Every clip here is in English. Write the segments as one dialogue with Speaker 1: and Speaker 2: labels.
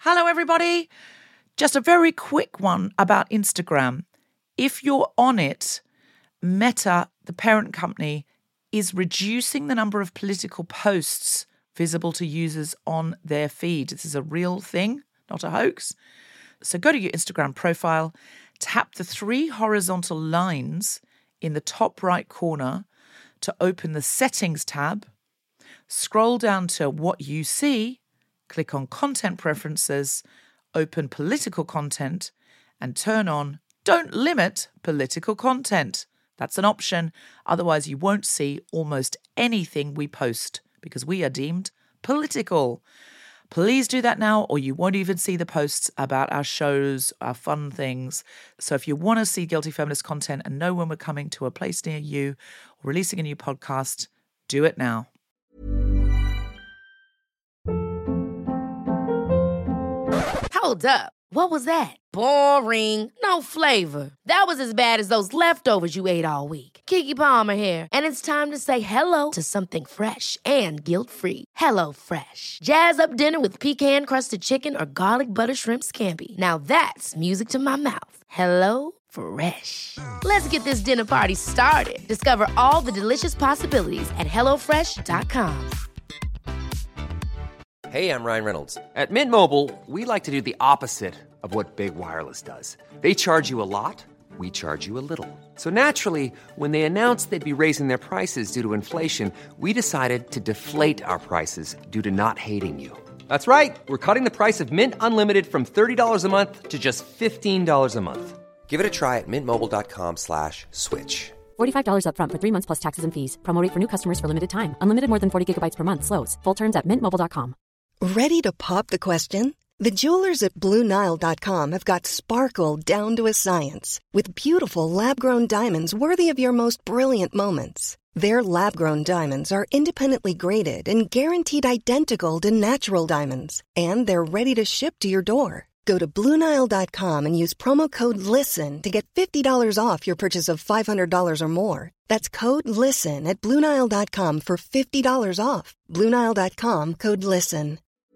Speaker 1: Hello, everybody. Just a very quick one about Instagram. If you're on it, Meta, the parent company, is reducing the number of political posts visible to users on their feed. This is a real thing, not a hoax. So go to your Instagram profile, tap the 3 horizontal lines in the top right corner to open the Settings tab, scroll down to What You See, click on Content Preferences, open Political Content, and turn on Don't Limit Political Content. That's an option. Otherwise, you won't see almost anything we post because we are deemed political. Please do that now, or you won't even see the posts about our shows, our fun things. So if you want to see Guilty Feminist content and know when we're coming to a place near you or releasing a new podcast, do it now.
Speaker 2: Hold up. What was that? Boring. No flavor. That was as bad as those leftovers you ate all week. Keke Palmer here, and it's time to say hello to something fresh and guilt-free. Hello Fresh. Jazz up dinner with pecan-crusted chicken or garlic butter shrimp scampi. Now that's music to my mouth. Hello Fresh. Let's get this dinner party started. Discover all the delicious possibilities at hellofresh.com.
Speaker 3: Hey, I'm Ryan Reynolds. At Mint Mobile, we like to do the opposite of what Big Wireless does. They charge you a lot, we charge you a little. So naturally, when they announced they'd be raising their prices due to inflation, we decided to deflate our prices due to not hating you. That's right. We're cutting the price of Mint Unlimited from $30 a month to just $15 a month. Give it a try at mintmobile.com/switch.
Speaker 4: $45 up front for 3 months plus taxes and fees. Promo rate for new customers for limited time. Unlimited more than 40 gigabytes per month. Slows full terms at mintmobile.com.
Speaker 5: Ready to pop the question? The jewelers at BlueNile.com have got sparkle down to a science with beautiful lab-grown diamonds worthy of your most brilliant moments. Their lab-grown diamonds are independently graded and guaranteed identical to natural diamonds, and they're ready to ship to your door. Go to BlueNile.com and use promo code LISTEN to get $50 off your purchase of $500 or more. That's code LISTEN at BlueNile.com for $50 off. BlueNile.com, code LISTEN.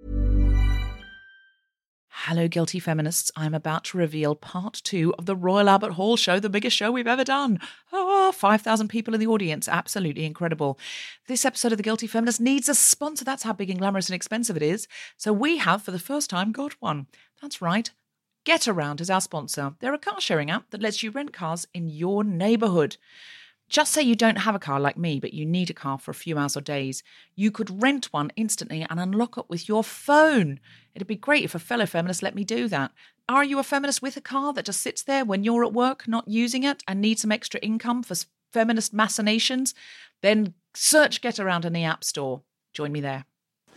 Speaker 1: Hello, Guilty Feminists. I'm about to reveal part 2 of the Royal Albert Hall show, the biggest show we've ever done. 5,000 people in the audience. Absolutely incredible. This episode of The Guilty Feminist needs a sponsor. That's how big and glamorous and expensive it is. So we have, for the first time, got one. That's right. GetAround is our sponsor. They're a car-sharing app that lets you rent cars in your neighbourhood. Just say you don't have a car like me, but you need a car for a few hours or days. You could rent one instantly and unlock it with your phone. It'd be great if a fellow feminist let me do that. Are you a feminist with a car that just sits there when you're at work, not using it, and need some extra income for feminist machinations? Then search GetAround in the App Store. Join me there.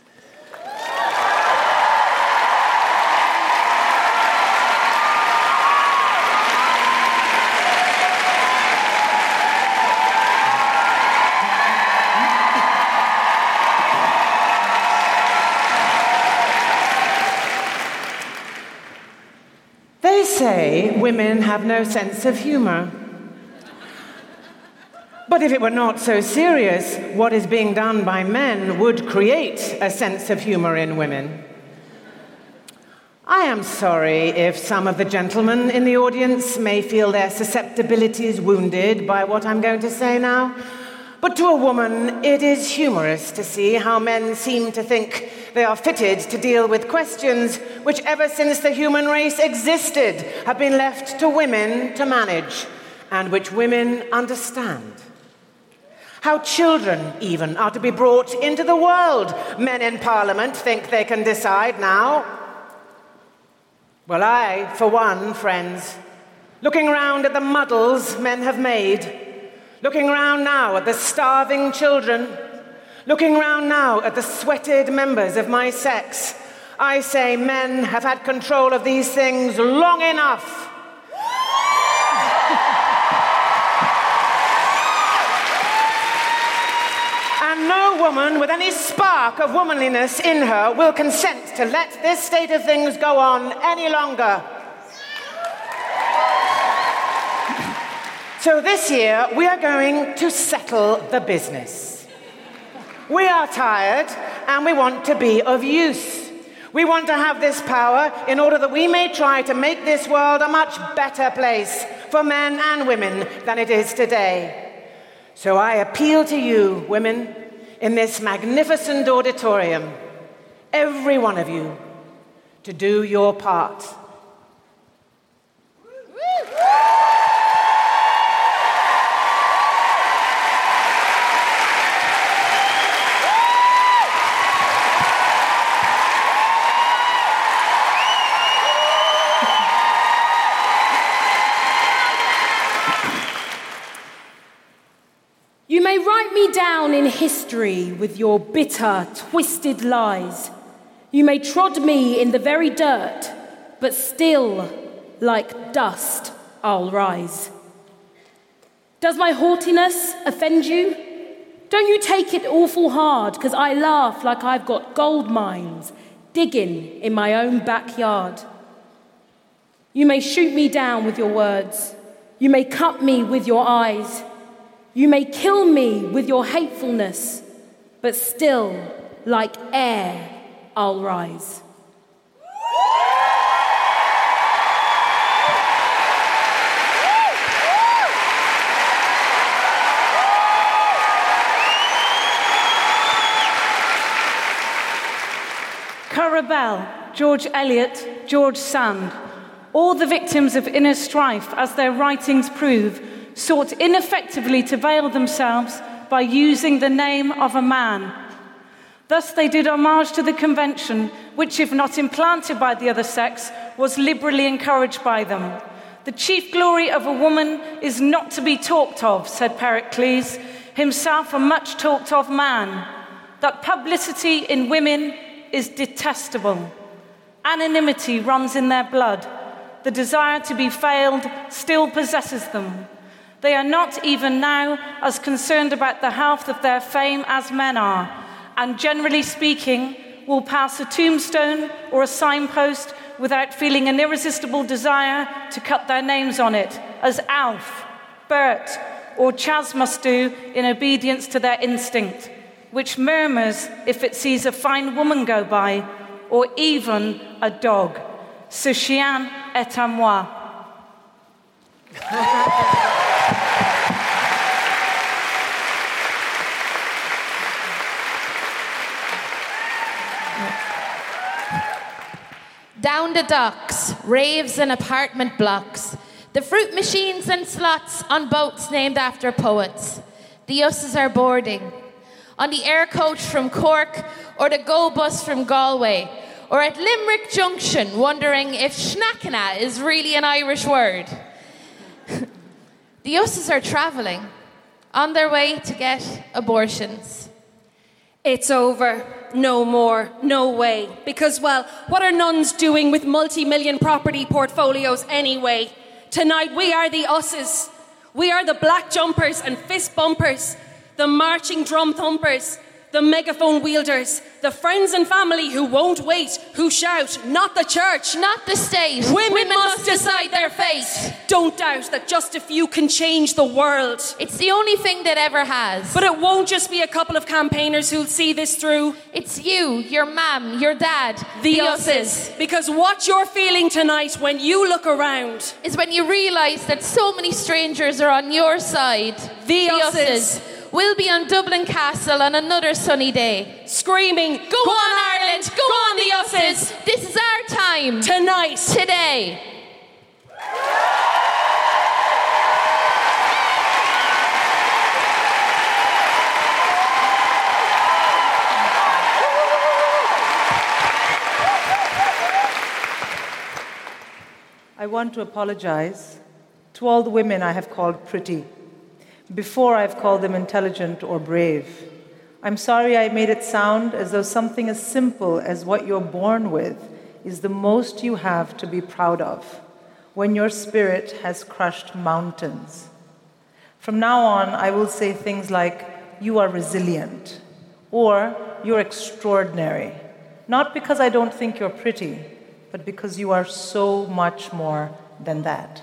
Speaker 6: They say women have no sense of humor. But if it were not so serious, what is being done by men would create a sense of humor in women. I am sorry if some of the gentlemen in the audience may feel their susceptibilities wounded by what I'm going to say now. But to a woman, it is humorous to see how men seem to think they are fitted to deal with questions which, ever since the human race existed, have been left to women to manage, and which women understand. How children, even, are to be brought into the world, men in Parliament think they can decide now. Well, I, for one, friends, looking around at the muddles men have made, looking around now at the starving children, looking around now at the sweated members of my sex, I say men have had control of these things long enough. And no woman with any spark of womanliness in her will consent to let this state of things go on any longer. So this year, we are going to settle the business. We are tired, and we want to be of use. We want to have this power in order that we may try to make this world a much better place for men and women than it is today. So I appeal to you, women, in this magnificent auditorium, every one of you, to do your part.
Speaker 7: You may write me down in history with your bitter, twisted lies. You may trod me in the very dirt, but still, like dust, I'll rise. Does my haughtiness offend you? Don't you take it awful hard, 'cause I laugh like I've got gold mines digging in my own backyard. You may shoot me down with your words. You may cut me with your eyes. You may kill me with your hatefulness, but still, like air, I'll rise.
Speaker 8: Currer Bell, George Eliot, George Sand, all the victims of inner strife, as their writings prove, sought ineffectively to veil themselves by using the name of a man. Thus they did homage to the convention, which, if not implanted by the other sex, was liberally encouraged by them. The chief glory of a woman is not to be talked of, said Pericles, himself a much talked of man. That publicity in women is detestable. Anonymity runs in their blood. The desire to be veiled still possesses them. They are not even now as concerned about the health of their fame as men are, and generally speaking, will pass a tombstone or a signpost without feeling an irresistible desire to cut their names on it, as Alf, Bert, or Chas must do in obedience to their instinct, which murmurs if it sees a fine woman go by, or even a dog. Ce chien est à moi.
Speaker 2: Down the docks, raves and apartment blocks, the fruit machines and slots on boats named after poets. The Usses are boarding. On the air coach from Cork, or the Go bus from Galway, or at Limerick Junction, wondering if schnackena is really an Irish word. The Usses are travelling, on their way to get abortions.
Speaker 7: It's over. No more. No way. Because, well, what are nuns doing with multi-million property portfolios anyway? Tonight we are the Usses. We are the black jumpers and fist bumpers, the marching drum thumpers, the megaphone wielders, the friends and family who won't wait, who shout, not the church,
Speaker 2: not the state.
Speaker 7: Women must decide their fate. Don't doubt that just a few can change the world.
Speaker 2: It's the only thing that ever has.
Speaker 7: But it won't just be a couple of campaigners who'll see this through.
Speaker 2: It's you, your mum, your dad,
Speaker 7: the Usses. Because what you're feeling tonight when you look around
Speaker 2: is when you realise that so many strangers are on your side.
Speaker 7: The Usses.
Speaker 2: We'll be on Dublin Castle on another sunny day,
Speaker 7: screaming, Go on Ireland, go on the Usses.
Speaker 2: This is our time.
Speaker 7: Tonight.
Speaker 2: Today.
Speaker 9: I want to apologize to all the women I have called pretty, before I've called them intelligent or brave. I'm sorry I made it sound as though something as simple as what you're born with is the most you have to be proud of, when your spirit has crushed mountains. From now on, I will say things like, you are resilient, or you're extraordinary, not because I don't think you're pretty, but because you are so much more than that.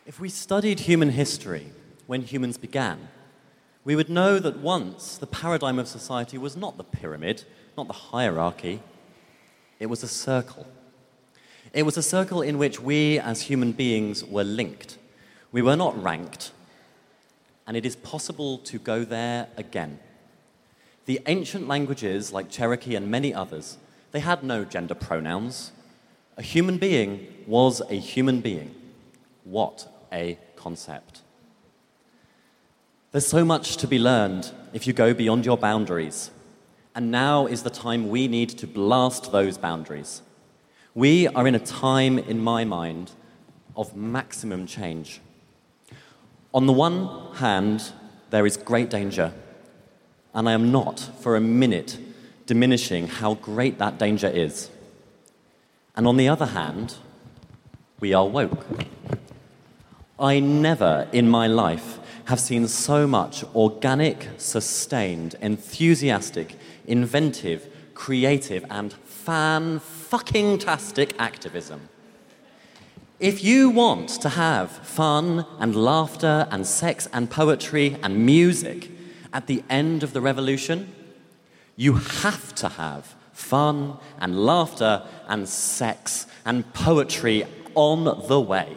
Speaker 10: If we studied human history when humans began, we would know that once the paradigm of society was not the pyramid, not the hierarchy, it was a circle. It was a circle in which we as human beings were linked. We were not ranked, and it is possible to go there again. The ancient languages, like Cherokee and many others, they had no gender pronouns. A human being was a human being. What a concept. There's so much to be learned if you go beyond your boundaries. And now is the time we need to blast those boundaries. We are in a time, in my mind, of maximum change. On the one hand, there is great danger, and I am not for a minute diminishing how great that danger is. And on the other hand, we are woke. I never in my life have seen so much organic, sustained, enthusiastic, inventive, creative, and fan-fucking-tastic activism. If you want to have fun and laughter and sex and poetry and music at the end of the revolution, you have to have fun and laughter and sex and poetry on the way.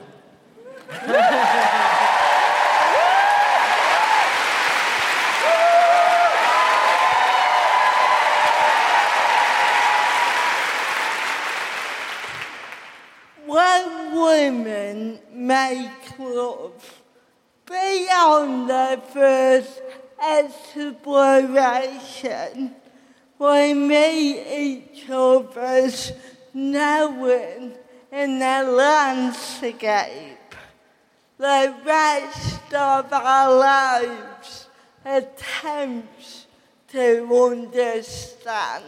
Speaker 11: When women make love beyond their first exploration, we meet each other's knowing in the landscape. The rest of our lives attempts to understand.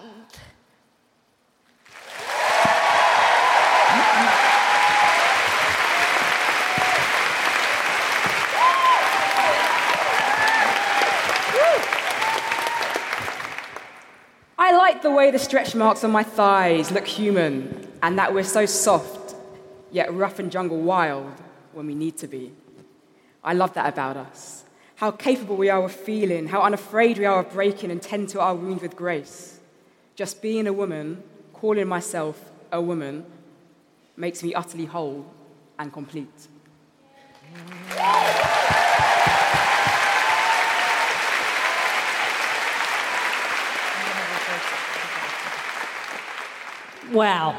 Speaker 12: I like the way the stretch marks on my thighs look human, and that we're so soft, yet rough and jungle wild when we need to be. I love that about us. How capable we are of feeling, how unafraid we are of breaking and tend to our wounds with grace. Just being a woman, calling myself a woman, makes me utterly whole and complete.
Speaker 13: Wow.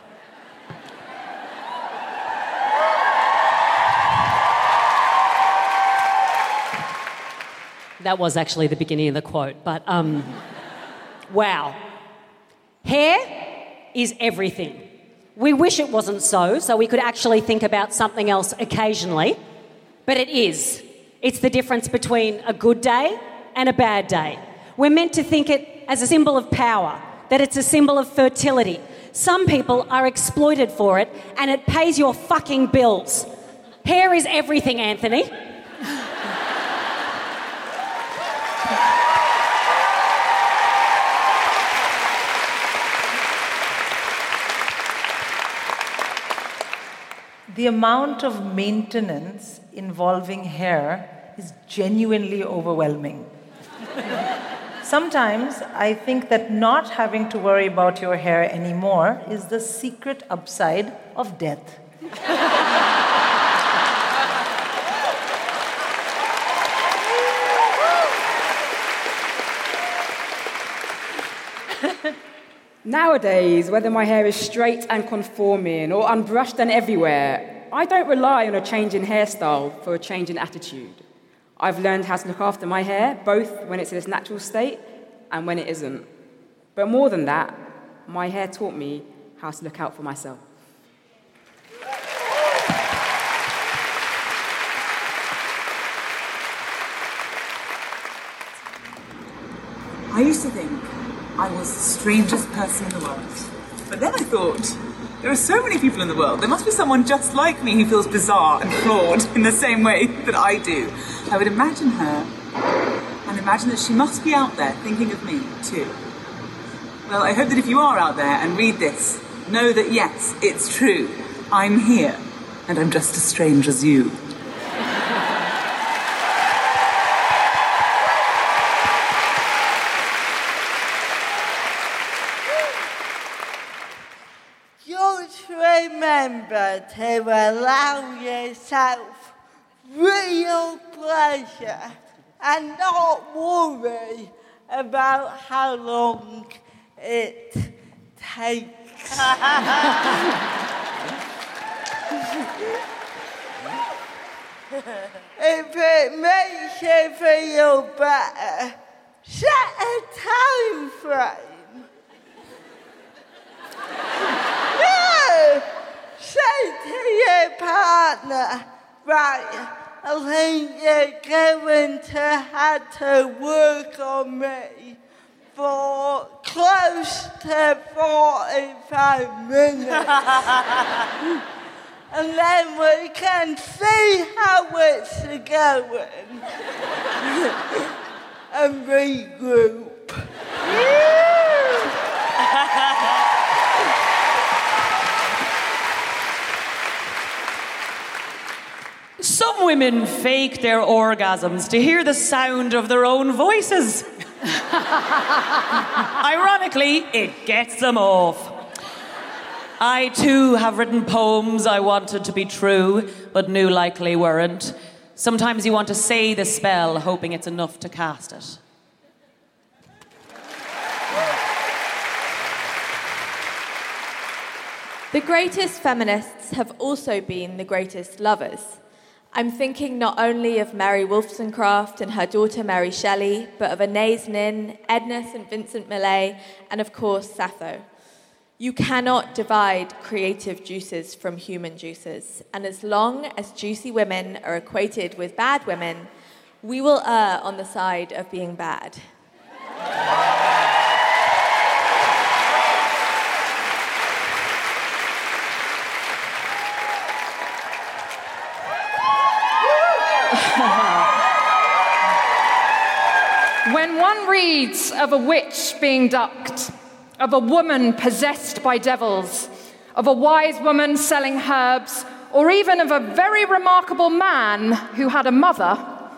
Speaker 13: That was actually the beginning of the quote, but wow. Hair is everything. We wish it wasn't so we could actually think about something else occasionally, but it is. It's the difference between a good day and a bad day. We're meant to think it as a symbol of power, that it's a symbol of fertility. Some people are exploited for it, and it pays your fucking bills. Hair is everything, Anthony.
Speaker 9: The amount of maintenance involving hair is genuinely overwhelming. Sometimes I think that not having to worry about your hair anymore is the secret upside of death.
Speaker 12: Nowadays, whether my hair is straight and conforming or unbrushed and everywhere, I don't rely on a change in hairstyle for a change in attitude. I've learned how to look after my hair, both when it's in its natural state and when it isn't. But more than that, my hair taught me how to look out for myself.
Speaker 14: I used to think I was the strangest person in the world. But then I thought, there are so many people in the world. There must be someone just like me who feels bizarre and flawed in the same way that I do. I would imagine her and imagine that she must be out there thinking of me too. Well, I hope that if you are out there and read this, know that yes, it's true. I'm here and I'm just as strange as you.
Speaker 11: remember to allow yourself real pleasure and not worry about how long it takes. If it makes you feel better, set a time frame. No! Say to your partner, right, I think you're going to have to work on me for close to 45 minutes. And then we can see how it's going and regroup.
Speaker 15: Some women fake their orgasms to hear the sound of their own voices. Ironically, it gets them off. I too have written poems I wanted to be true, but knew likely weren't. Sometimes you want to say the spell, hoping it's enough to cast it.
Speaker 16: The greatest feminists have also been the greatest lovers. I'm thinking not only of Mary Wollstonecraft and her daughter Mary Shelley, but of Anais Nin, Edna St. Vincent Millay, and of course Sappho. You cannot divide creative juices from human juices, and as long as juicy women are equated with bad women, we will err on the side of being bad.
Speaker 17: When one reads of a witch being ducked, of a woman possessed by devils, of a wise woman selling herbs, or even of a very remarkable man who had a mother,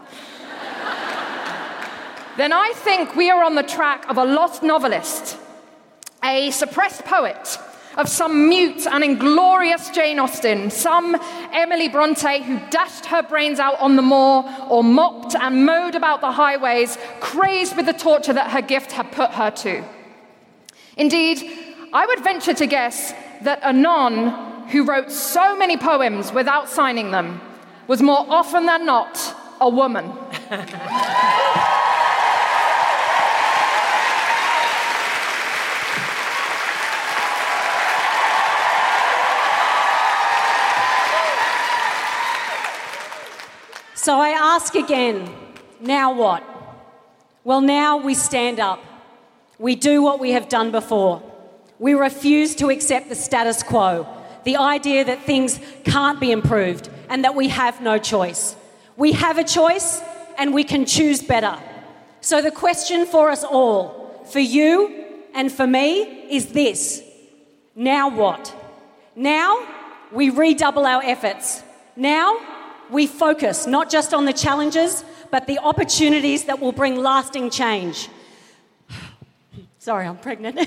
Speaker 17: then I think we are on the track of a lost novelist, a suppressed poet, of some mute and inglorious Jane Austen, some Emily Bronte who dashed her brains out on the moor or mopped and mowed about the highways, crazed with the torture that her gift had put her to. Indeed, I would venture to guess that a nun who wrote so many poems without signing them was more often than not a woman.
Speaker 13: So I ask again, now what? Well, now we stand up. We do what we have done before. We refuse to accept the status quo, the idea that things can't be improved and that we have no choice. We have a choice and we can choose better. So the question for us all, for you and for me, is this: now what? Now we redouble our efforts. Now we focus not just on the challenges, but the opportunities that will bring lasting change. Sorry, I'm pregnant.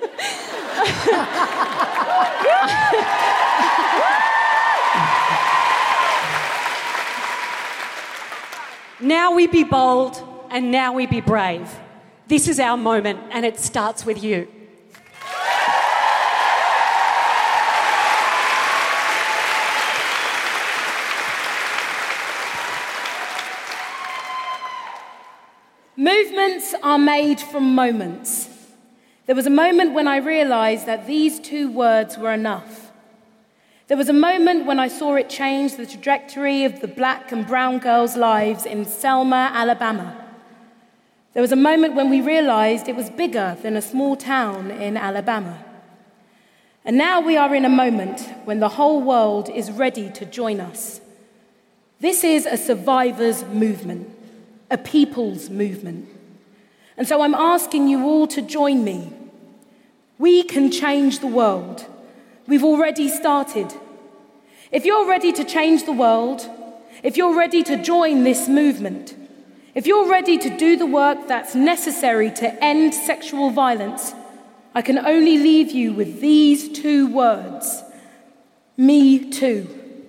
Speaker 13: Now we be bold and now we be brave. This is our moment and it starts with you.
Speaker 7: Movements are made from moments. There was a moment when I realized that these two words were enough. There was a moment when I saw it change the trajectory of the black and brown girls' lives in Selma, Alabama. There was a moment when we realized it was bigger than a small town in Alabama. And now we are in a moment when the whole world is ready to join us. This is a survivors' movement, a people's movement. And so I'm asking you all to join me. We can change the world. We've already started. If you're ready to change the world, if you're ready to join this movement, if you're ready to do the work that's necessary to end sexual violence, I can only leave you with these two words: Me too.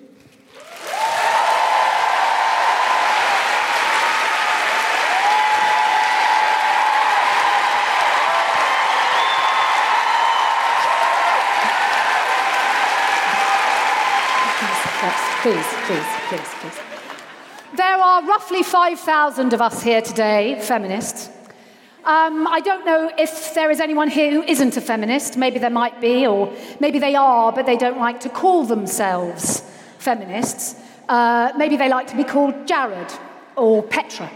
Speaker 7: Please. There are roughly 5,000 of us here today, feminists. I don't know if there is anyone here who isn't a feminist. Maybe there might be, or maybe they are, but they don't like to call themselves feminists. Maybe they like to be called Jared or Petra.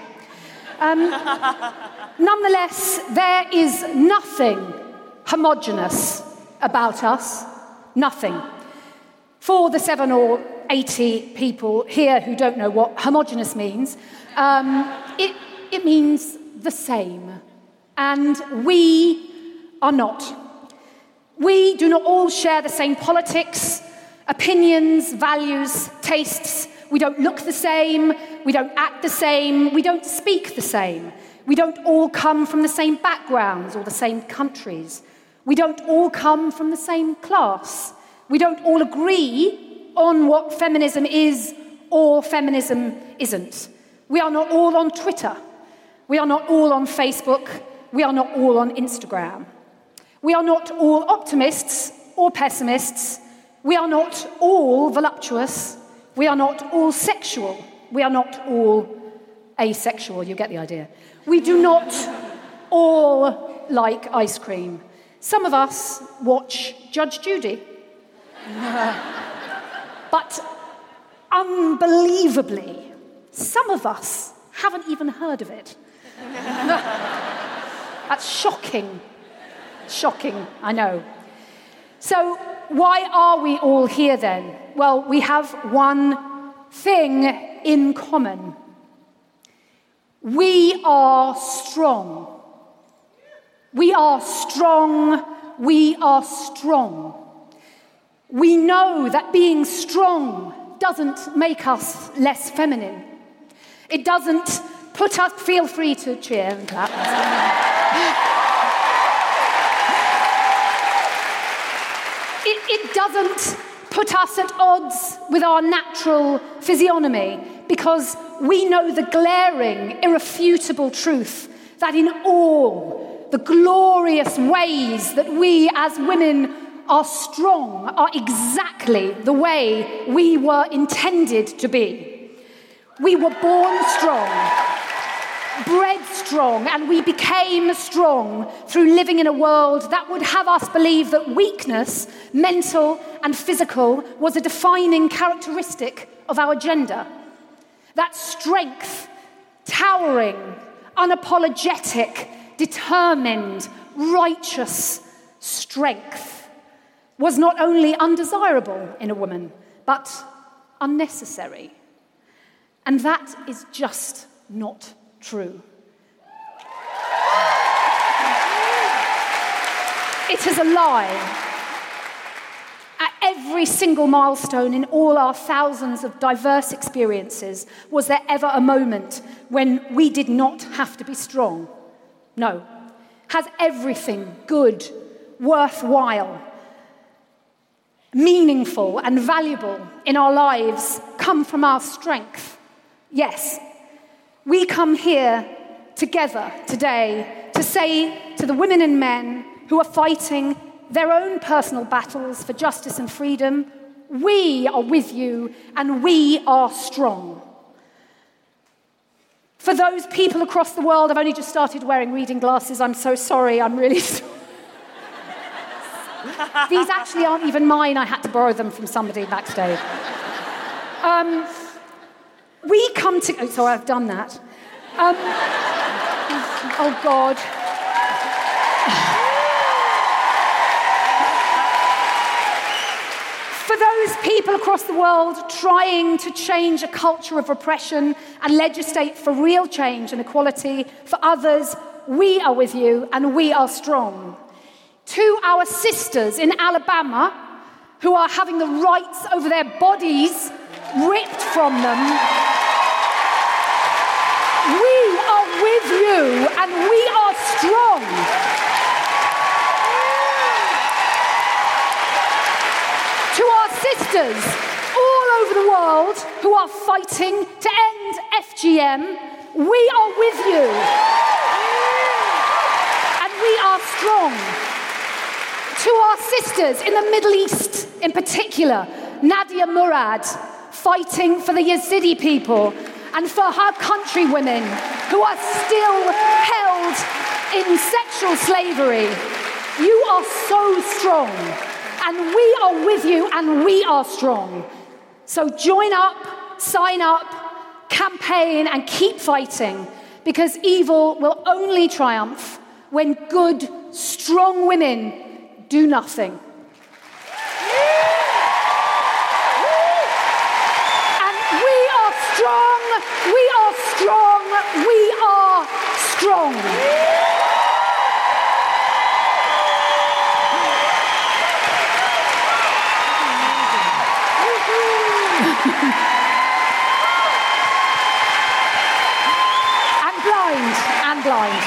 Speaker 7: Nonetheless, there is nothing homogenous about us. Nothing. For the 7 or 80 people here who don't know what homogenous means, it means the same. And we are not. We do not all share the same politics, opinions, values, tastes. We don't look the same. We don't act the same. We don't speak the same. We don't all come from the same backgrounds or the same countries. We don't all come from the same class. We don't all agree on what feminism is or feminism isn't. We are not all on Twitter. We are not all on Facebook. We are not all on Instagram. We are not all optimists or pessimists. We are not all voluptuous. We are not all sexual. We are not all asexual. You get the idea. We do not all like ice cream. Some of us watch Judge Judy. But unbelievably, some of us haven't even heard of it. That's shocking. Shocking, I know. So why are we all here then? Well, we have one thing in common. We are strong. We are strong. We are strong. We know that being strong doesn't make us less feminine. It doesn't put us... Feel free to cheer and clap. It doesn't put us at odds with our natural physiognomy, because we know the glaring, irrefutable truth that in all the glorious ways that we as women are strong are exactly the way we were intended to be. We were born strong, bred strong, and we became strong through living in a world that would have us believe that weakness, mental and physical, was a defining characteristic of our gender. That strength, towering, unapologetic, determined, righteous strength was not only undesirable in a woman, but unnecessary. And that is just not true. It is a lie. At every single milestone in all our thousands of diverse experiences, was there ever a moment when we did not have to be strong? No. Has everything good, worthwhile, meaningful and valuable in our lives come from our strength? Yes. We come here together today to say to the women and men who are fighting their own personal battles for justice and freedom, we are with you and we are strong. For those people across the world, I've only just started wearing reading glasses, I'm so sorry, I'm really sorry. These actually aren't even mine, I had to borrow them from somebody backstage. We come to... So I've done that. Oh, God. For those people across the world trying to change a culture of repression and legislate for real change and equality, for others, we are with you and we are strong. To our sisters in Alabama who are having the rights over their bodies ripped from them, we are with you and we are strong. To our sisters sisters all over the world who are fighting to end FGM, we are with you. And we are strong. To our sisters in the Middle East, in particular, Nadia Murad, fighting for the Yazidi people and for her countrywomen who are still held in sexual slavery. You are so strong, and we are with you, and we are strong. So join up, sign up, campaign, and keep fighting, because evil will only triumph when good, strong women do nothing. And we are strong, we are strong, we are strong. And blind.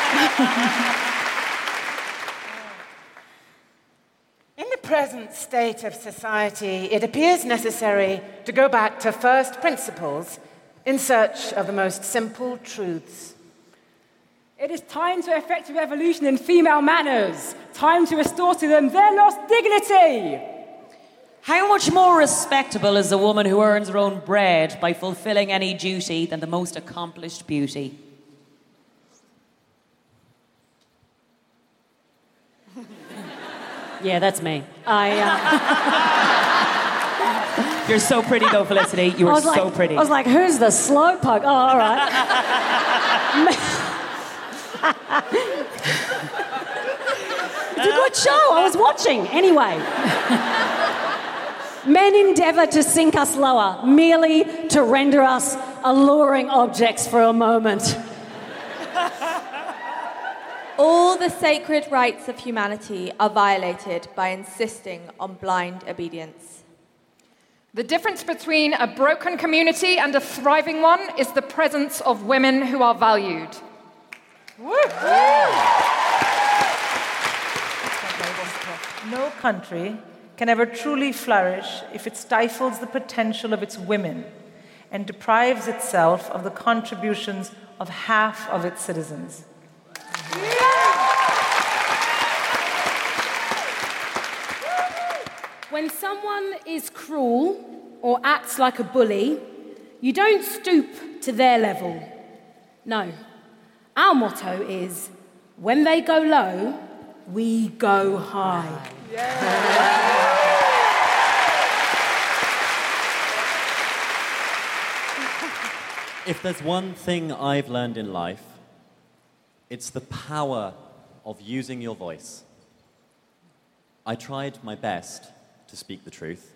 Speaker 6: In the present state of society, it appears necessary to go back to first principles in search of the most simple truths.
Speaker 12: It is time to effect a revolution in female manners. Time to restore to them their lost dignity.
Speaker 15: How much more respectable is a woman who earns her own bread by fulfilling any duty than the most accomplished beauty?
Speaker 13: Yeah, that's me.
Speaker 15: You're so pretty, though, Felicity. You are so pretty.
Speaker 13: I was like, who's the slow pug? Oh, all right. It's a good show. I was watching. Anyway. Men endeavour to sink us lower, merely to render us alluring objects for a moment.
Speaker 16: All the sacred rights of humanity are violated by insisting on blind obedience.
Speaker 17: The difference between a broken community and a thriving one is the presence of women who are valued.
Speaker 9: No country can ever truly flourish if it stifles the potential of its women and deprives itself of the contributions of half of its citizens.
Speaker 7: When someone is cruel or acts like a bully, you don't stoop to their level. No. Our motto is, when they go low, we go high.
Speaker 10: If there's one thing I've learned in life, it's the power of using your voice. I tried my best to speak the truth.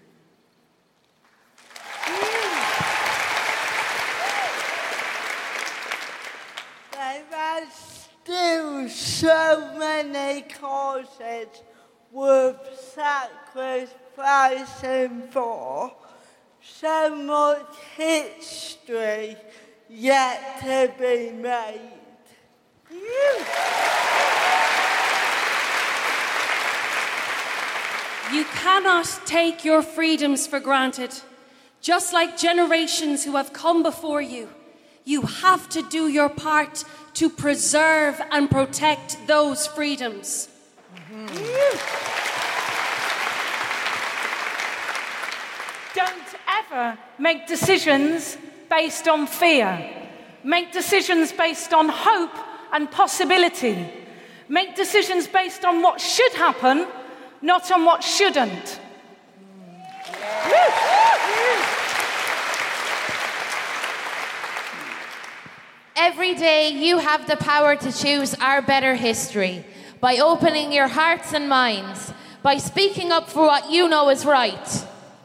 Speaker 11: There are still so many causes worth sacrificing for, so much history yet to be made.
Speaker 18: You cannot take your freedoms for granted. Just like generations who have come before you, you have to do your part to preserve and protect those freedoms.
Speaker 8: Don't ever make decisions based on fear. Make decisions based on hope and possibility. Make decisions based on what should happen, not on what shouldn't.
Speaker 2: Every day you have the power to choose our better history by opening your hearts and minds, by speaking up for what you know is right.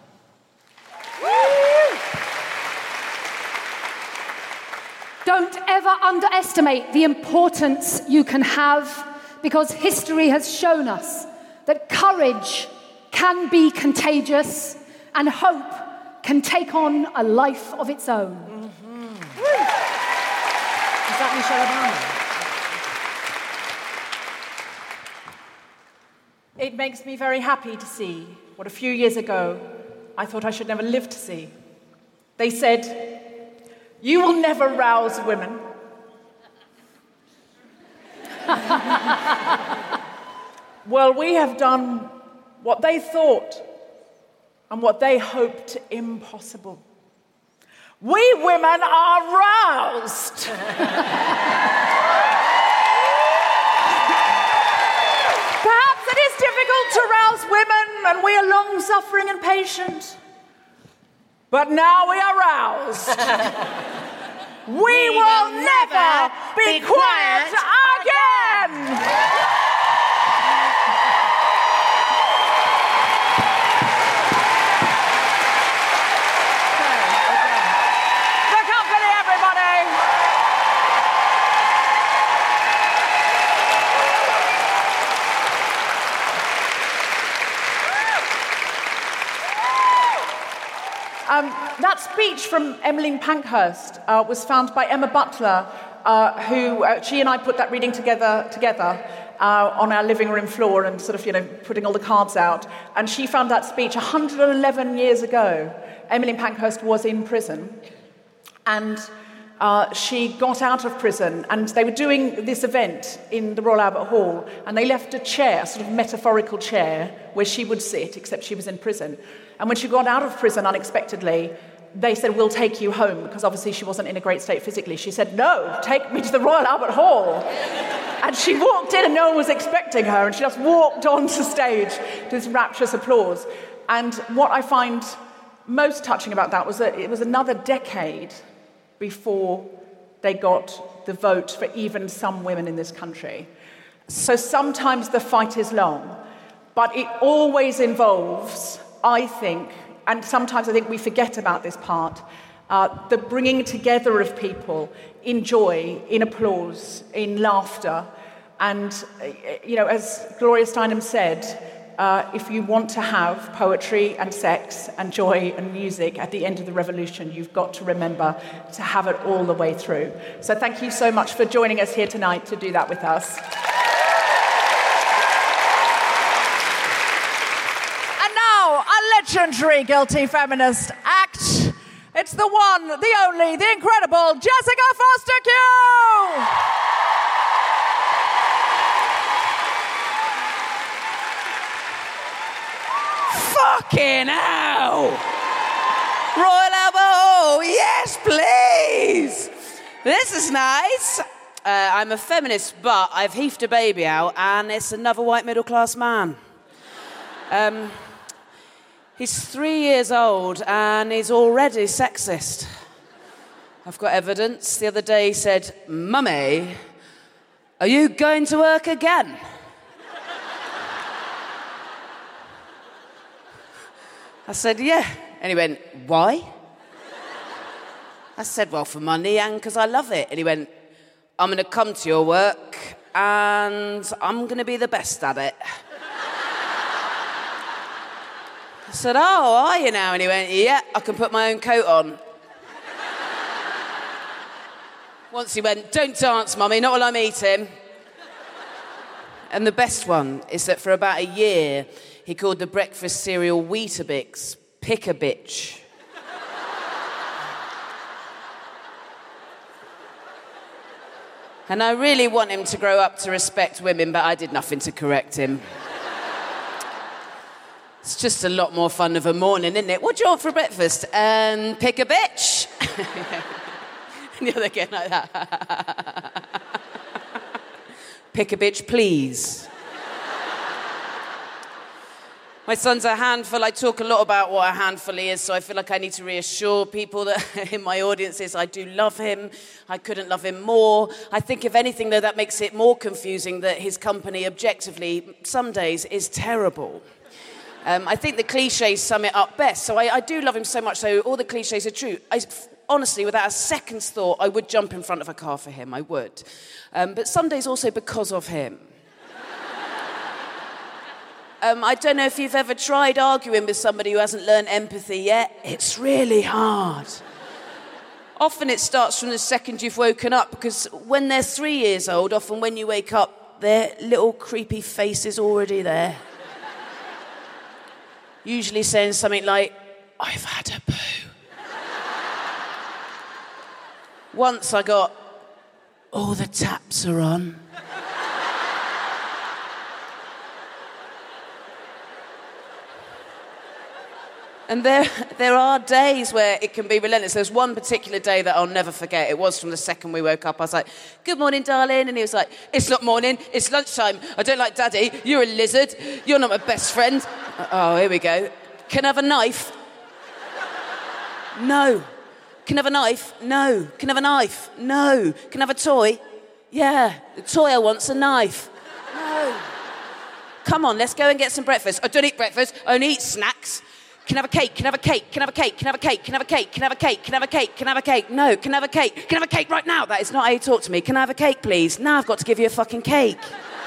Speaker 7: Don't ever underestimate the importance you can have, because history has shown us that courage can be contagious and hope can take on a life of its own.
Speaker 6: Is that Michelle Obama? It makes me very happy to see what a few years ago
Speaker 19: I thought I should never live to see. They said, "You will never rouse women." Well, we have done what they thought and what they hoped impossible. We women are roused. Perhaps it is difficult to rouse women, and we are long-suffering and patient. But now we are roused. We will never be quiet again. That speech from Emmeline Pankhurst was found by Emma Butler, who she and I put that reading together on our living room floor and sort of, putting all the cards out. And she found that speech 111 years ago. Emmeline Pankhurst was in prison, and she got out of prison, and they were doing this event in the Royal Albert Hall, and they left a chair, a sort of metaphorical chair, where she would sit, except she was in prison. And when she got out of prison unexpectedly, they said, "We'll take you home," because obviously she wasn't in a great state physically. She said, "No, take me to the Royal Albert Hall." And she walked in and no one was expecting her, and she just walked onto stage to this rapturous applause. And what I find most touching about that was that it was another decade before they got the vote for even some women in this country. So sometimes the fight is long, but it always involves, I think, and sometimes I think we forget about this part, the bringing together of people in joy, in applause, in laughter. And, as Gloria Steinem said, if you want to have poetry and sex and joy and music at the end of the revolution, you've got to remember to have it all the way through. So thank you so much for joining us here tonight to do that with us. Legendary guilty feminist act. It's the one, the only, the incredible Jessica Foster-Kyo!
Speaker 20: Fucking hell! Royal Albert, yes, please! This is nice. I'm a feminist, but I've heaved a baby out, and it's another white middle-class man. He's 3 years old and he's already sexist. I've got evidence. The other day he said, "Mummy, are you going to work again?" I said, "Yeah." And he went, "Why?" I said, "Well, for money and because I love it." And he went, "I'm going to come to your work and I'm going to be the best at it." I said, "Oh, are you now?" And he went, "Yeah, I can put my own coat on." Once he went, "Don't dance, Mummy, not while I'm eating." And the best one is that for about a year, he called the breakfast cereal Weetabix Pick a Bitch. And I really want him to grow up to respect women, but I did nothing to correct him. It's just a lot more fun of a morning, isn't it? What do you want for breakfast? Pick a bitch. And the other again like that. Pick a bitch, please. My son's a handful. I talk a lot about what a handful he is, so I feel like I need to reassure people that in my audiences I do love him. I couldn't love him more. I think, if anything, though, that makes it more confusing that his company, objectively, some days is terrible. I think the cliches sum it up best. So I do love him so much, so all the cliches are true. Honestly, without a second's thought, I would jump in front of a car for him. I would. But some days also because of him. I don't know if you've ever tried arguing with somebody who hasn't learned empathy yet. It's really hard. Often it starts from the second you've woken up, because when they're 3 years old, often when you wake up, their little creepy face is already there. Usually saying something like, I've had a poo. Once I got, all the taps are on. And there are days where it can be relentless. There's one particular day that I'll never forget. It was from the second we woke up. I was like, good morning, darling. And he was like, it's not morning, it's lunchtime. I don't like Daddy. You're a lizard. You're not my best friend. Oh, here we go. Can I have a knife? No. Can I have a knife? No. Can I have a knife? No. Can I have a toy? Yeah. The toy I want's a knife. No. Come on, let's go and get some breakfast. I don't eat breakfast. I only eat snacks. Can I have a cake? Can I have a cake? Can I have a cake? Can I have a cake? Can I have a cake? Can I have a cake? Can I have a cake? Can I have a cake? No. Can I have a cake? Can I have a cake right now? That is not how you talk to me. Can I have a cake, please? Now I've got to give you a fucking cake.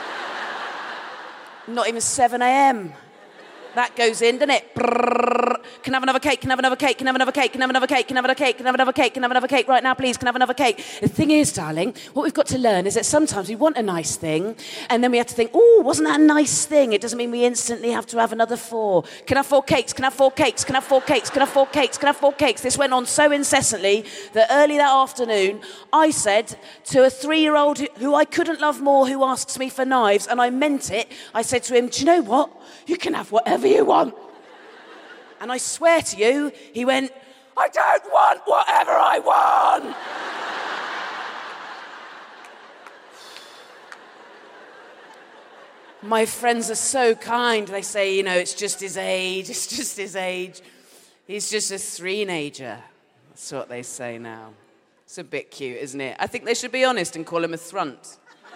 Speaker 20: Not even 7 a.m. That goes in, doesn't it? Brrr. Can I have another cake? Can I have another cake? Can I have another cake? Can I have another cake? Can I have another cake? Can I have another cake? Can I have another cake right now, please? Can I have another cake? The thing is, darling, what we've got to learn is that sometimes we want a nice thing, and then we have to think, oh, wasn't that a nice thing? It doesn't mean we instantly have to have another 4. Can I have 4 cakes? Can I have 4 cakes? Can I have 4 cakes? Can I have 4 cakes? Can I have 4 cakes? This went on so incessantly that early that afternoon, I said to a 3-year-old who I couldn't love more, who asks me for knives, and I meant it, I said to him, do you know what? You can have whatever you want. And I swear to you, he went, I don't want whatever I want. My friends are so kind. They say, you know, it's just his age. It's just his age. He's just a 3-nager. That's what they say now. It's a bit cute, isn't it? I think they should be honest and call him a thrunt.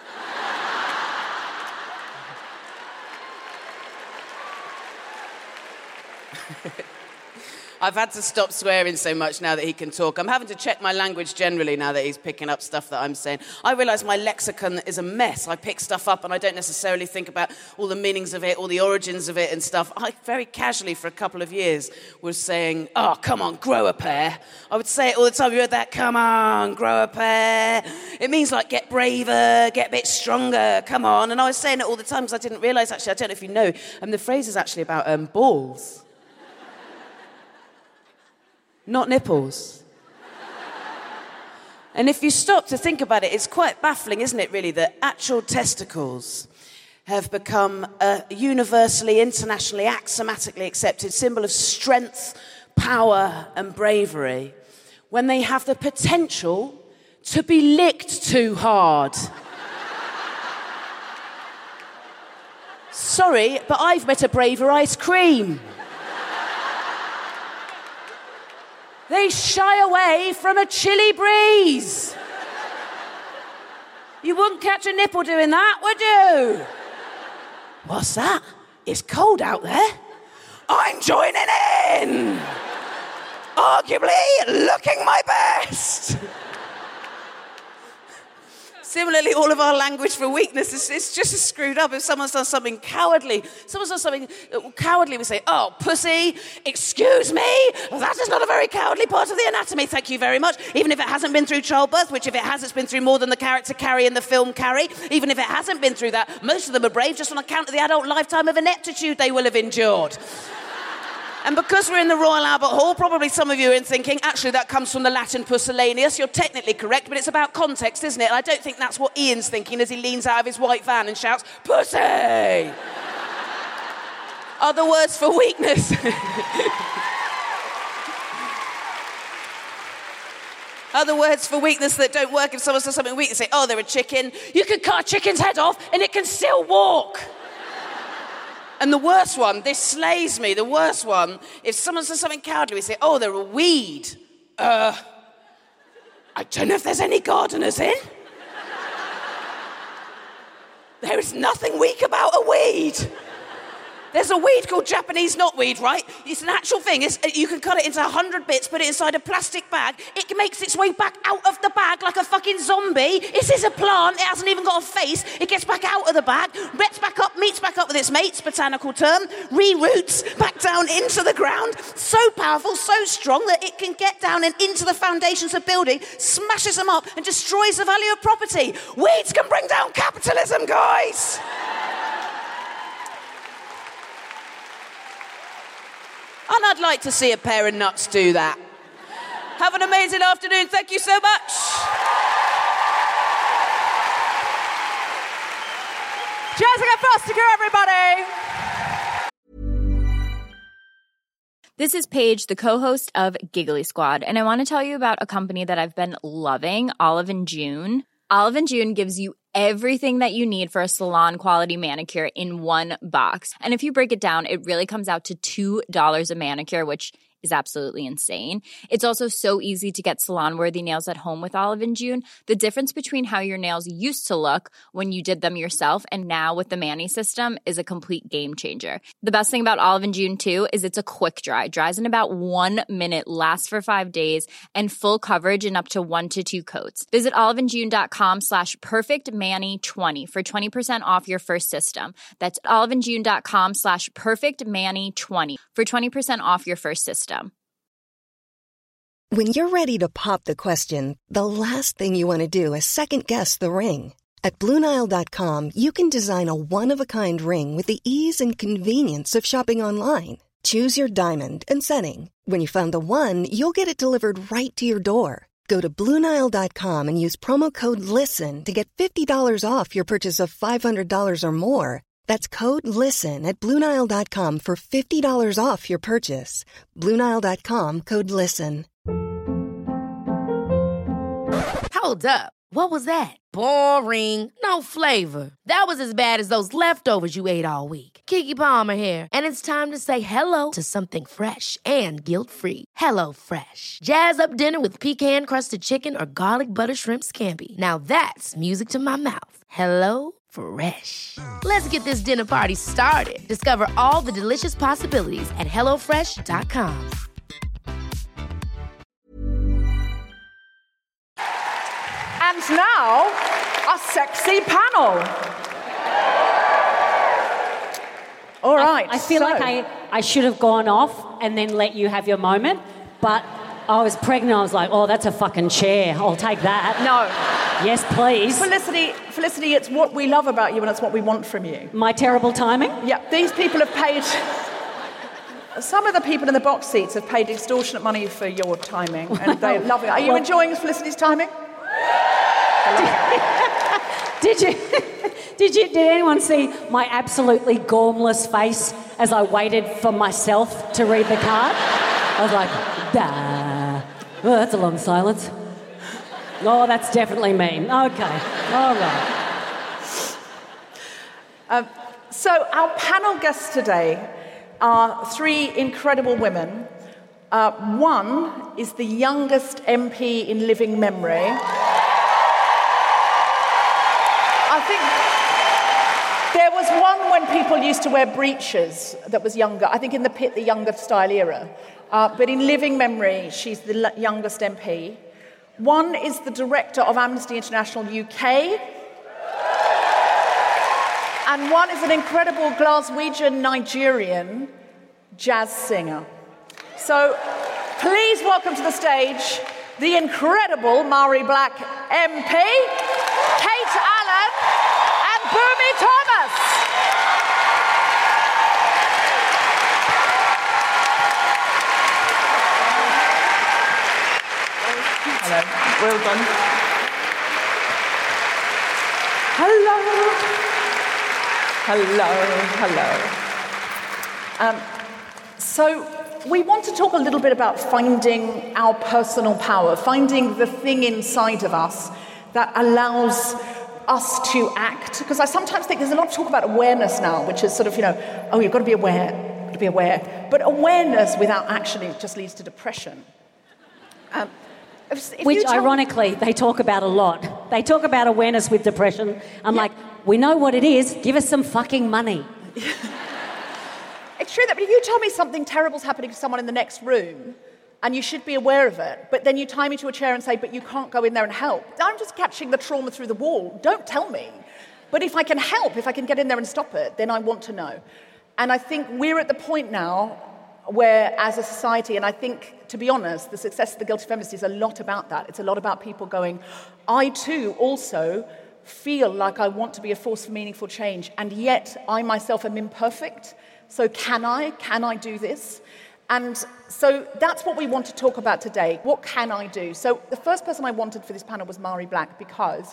Speaker 20: I've had to stop swearing so much now that he can talk. I'm having to check my language generally now that he's picking up stuff that I'm saying. I realise my lexicon is a mess. I pick stuff up and I don't necessarily think about all the meanings of it, all the origins of it and stuff. I very casually for a couple of years was saying, oh, come on, grow a pair. I would say it all the time. You heard that? Come on, grow a pair. It means like get braver, get a bit stronger, come on. And I was saying it all the time because I didn't realise, actually, I don't know if you know, the phrase is actually about balls. Not nipples. And if you stop to think about it, it's quite baffling, isn't it, really, that actual testicles have become a universally, internationally, axiomatically accepted symbol of strength, power, and bravery when they have the potential to be licked too hard. Sorry, but I've met a braver ice cream. They shy away from a chilly breeze. You wouldn't catch a nipple doing that, would you? What's that? It's cold out there. I'm joining in. Arguably looking my best. Similarly, all of our language for weakness is just as screwed up. If someone's done something cowardly, we say, oh, pussy, excuse me, that is not a very cowardly part of the anatomy, thank you very much. Even if it hasn't been through childbirth, which if it has, it's been through more than the character Carrie in the film Carrie. Even if it hasn't been through that, most of them are brave just on account of the adult lifetime of ineptitude they will have endured. And because we're in the Royal Albert Hall, probably some of you are thinking, actually, that comes from the Latin pusillanimous. You're technically correct, but it's about context, isn't it? And I don't think that's what Ian's thinking as he leans out of his white van and shouts, pussy! Other words for weakness. Other words for weakness that don't work if someone says something weak. They say, oh, they're a chicken. You can cut a chicken's head off and it can still walk. And the worst one, this slays me, the worst one, if someone says something cowardly, we say, oh, they're a weed. I don't know if there's any gardeners in. There is nothing weak about a weed. There's a weed called Japanese knotweed, right? It's an actual thing. You can cut it into 100 bits, put it inside a plastic bag. It makes its way back out of the bag like a fucking zombie. This is a plant. It hasn't even got a face. It gets back out of the bag, meets back up with its mates, botanical term, re-roots back down into the ground. So powerful, so strong that it can get down and into the foundations of building, smashes them up and destroys the value of property. Weeds can bring down capitalism, guys. And I'd like to see a pair of nuts do that. Have an amazing afternoon. Thank you so much.
Speaker 6: Jessica Foster, everybody.
Speaker 21: This is Paige, the co-host of Giggly Squad, and I want to tell you about a company that I've been loving, Olive & June. Olive & June gives you everything that you need for a salon-quality manicure in one box. And if you break it down, it really comes out to $2 a manicure, which is absolutely insane. It's also so easy to get salon-worthy nails at home with Olive & June. The difference between how your nails used to look when you did them yourself and now with the Mani system is a complete game changer. The best thing about Olive & June, too, is it's a quick dry. Dries in about 1 minute, lasts for 5 days, and full coverage in up to 1 to 2 coats. Visit oliveandjune.com/perfectmani20 for 20% off your first system. That's oliveandjune.com/perfectmani20 for 20% off your first system.
Speaker 5: When you're ready to pop the question, the last thing you want to do is second-guess the ring. At BlueNile.com, you can design a one-of-a-kind ring with the ease and convenience of shopping online. Choose your diamond and setting. When you find the one, you'll get it delivered right to your door. Go to BlueNile.com and use promo code LISTEN to get $50 off your purchase of $500 or more. That's code LISTEN at BlueNile.com for $50 off your purchase. BlueNile.com, code LISTEN.
Speaker 2: Hold up. What was that? Boring. No flavor. That was as bad as those leftovers you ate all week. Keke Palmer here, and it's time to say hello to something fresh and guilt-free. Hello Fresh. Jazz up dinner with pecan-crusted chicken or garlic butter shrimp scampi. Now that's music to my mouth. Hello Fresh. Let's get this dinner party started. Discover all the delicious possibilities at HelloFresh.com.
Speaker 19: And now, a sexy panel. All right.
Speaker 13: I feel like I should have gone off and then let you have your moment, but I was pregnant. I was like, oh, that's a fucking chair. I'll take that.
Speaker 19: No.
Speaker 13: Yes, please.
Speaker 19: Felicity, it's what we love about you and it's what we want from you.
Speaker 13: My terrible timing?
Speaker 19: Yeah, these people have paid... Some of the people in the box seats have paid extortionate money for your timing, and they love it. Are you enjoying Felicity's timing?
Speaker 13: Did anyone see my absolutely gormless face as I waited for myself to read the card? I was like, dah. Oh, that's a long silence. Oh, that's definitely me. Okay, all right.
Speaker 19: So our panel guests today are 3 incredible women. One is the youngest MP in living memory. I think there was one when people used to wear breeches that was younger. I think in the pit, the younger style era. But in living memory, she's the youngest MP. One is the director of Amnesty International UK. And one is an incredible Glaswegian Nigerian jazz singer. So please welcome to the stage the incredible Mhairi Black MP, Kate Allen, and Bumi Thomas.
Speaker 9: Hello. Well done. Hello.
Speaker 19: So we want to talk a little bit about finding our personal power, finding the thing inside of us that allows us to act. Because I sometimes think there's a lot of talk about awareness now, which is sort of, oh, you've got to be aware. But awareness without action, it just leads to depression.
Speaker 13: Which, ironically, they talk about a lot. They talk about awareness with depression. I'm like, we know what it is. Give us some fucking money.
Speaker 19: It's true that, but if you tell me something terrible's happening to someone in the next room, and you should be aware of it, but then you tie me to a chair and say, but you can't go in there and help. I'm just catching the trauma through the wall. Don't tell me. But if I can help, if I can get in there and stop it, then I want to know. And I think we're at the point now where, as a society, and I think, to be honest, the success of the Guilty Feminist is a lot about that. It's a lot about people going, I too also feel like I want to be a force for meaningful change, and yet I myself am imperfect. So can I do this? And so that's what we want to talk about today. What can I do? So the first person I wanted for this panel was Mhairi Black, because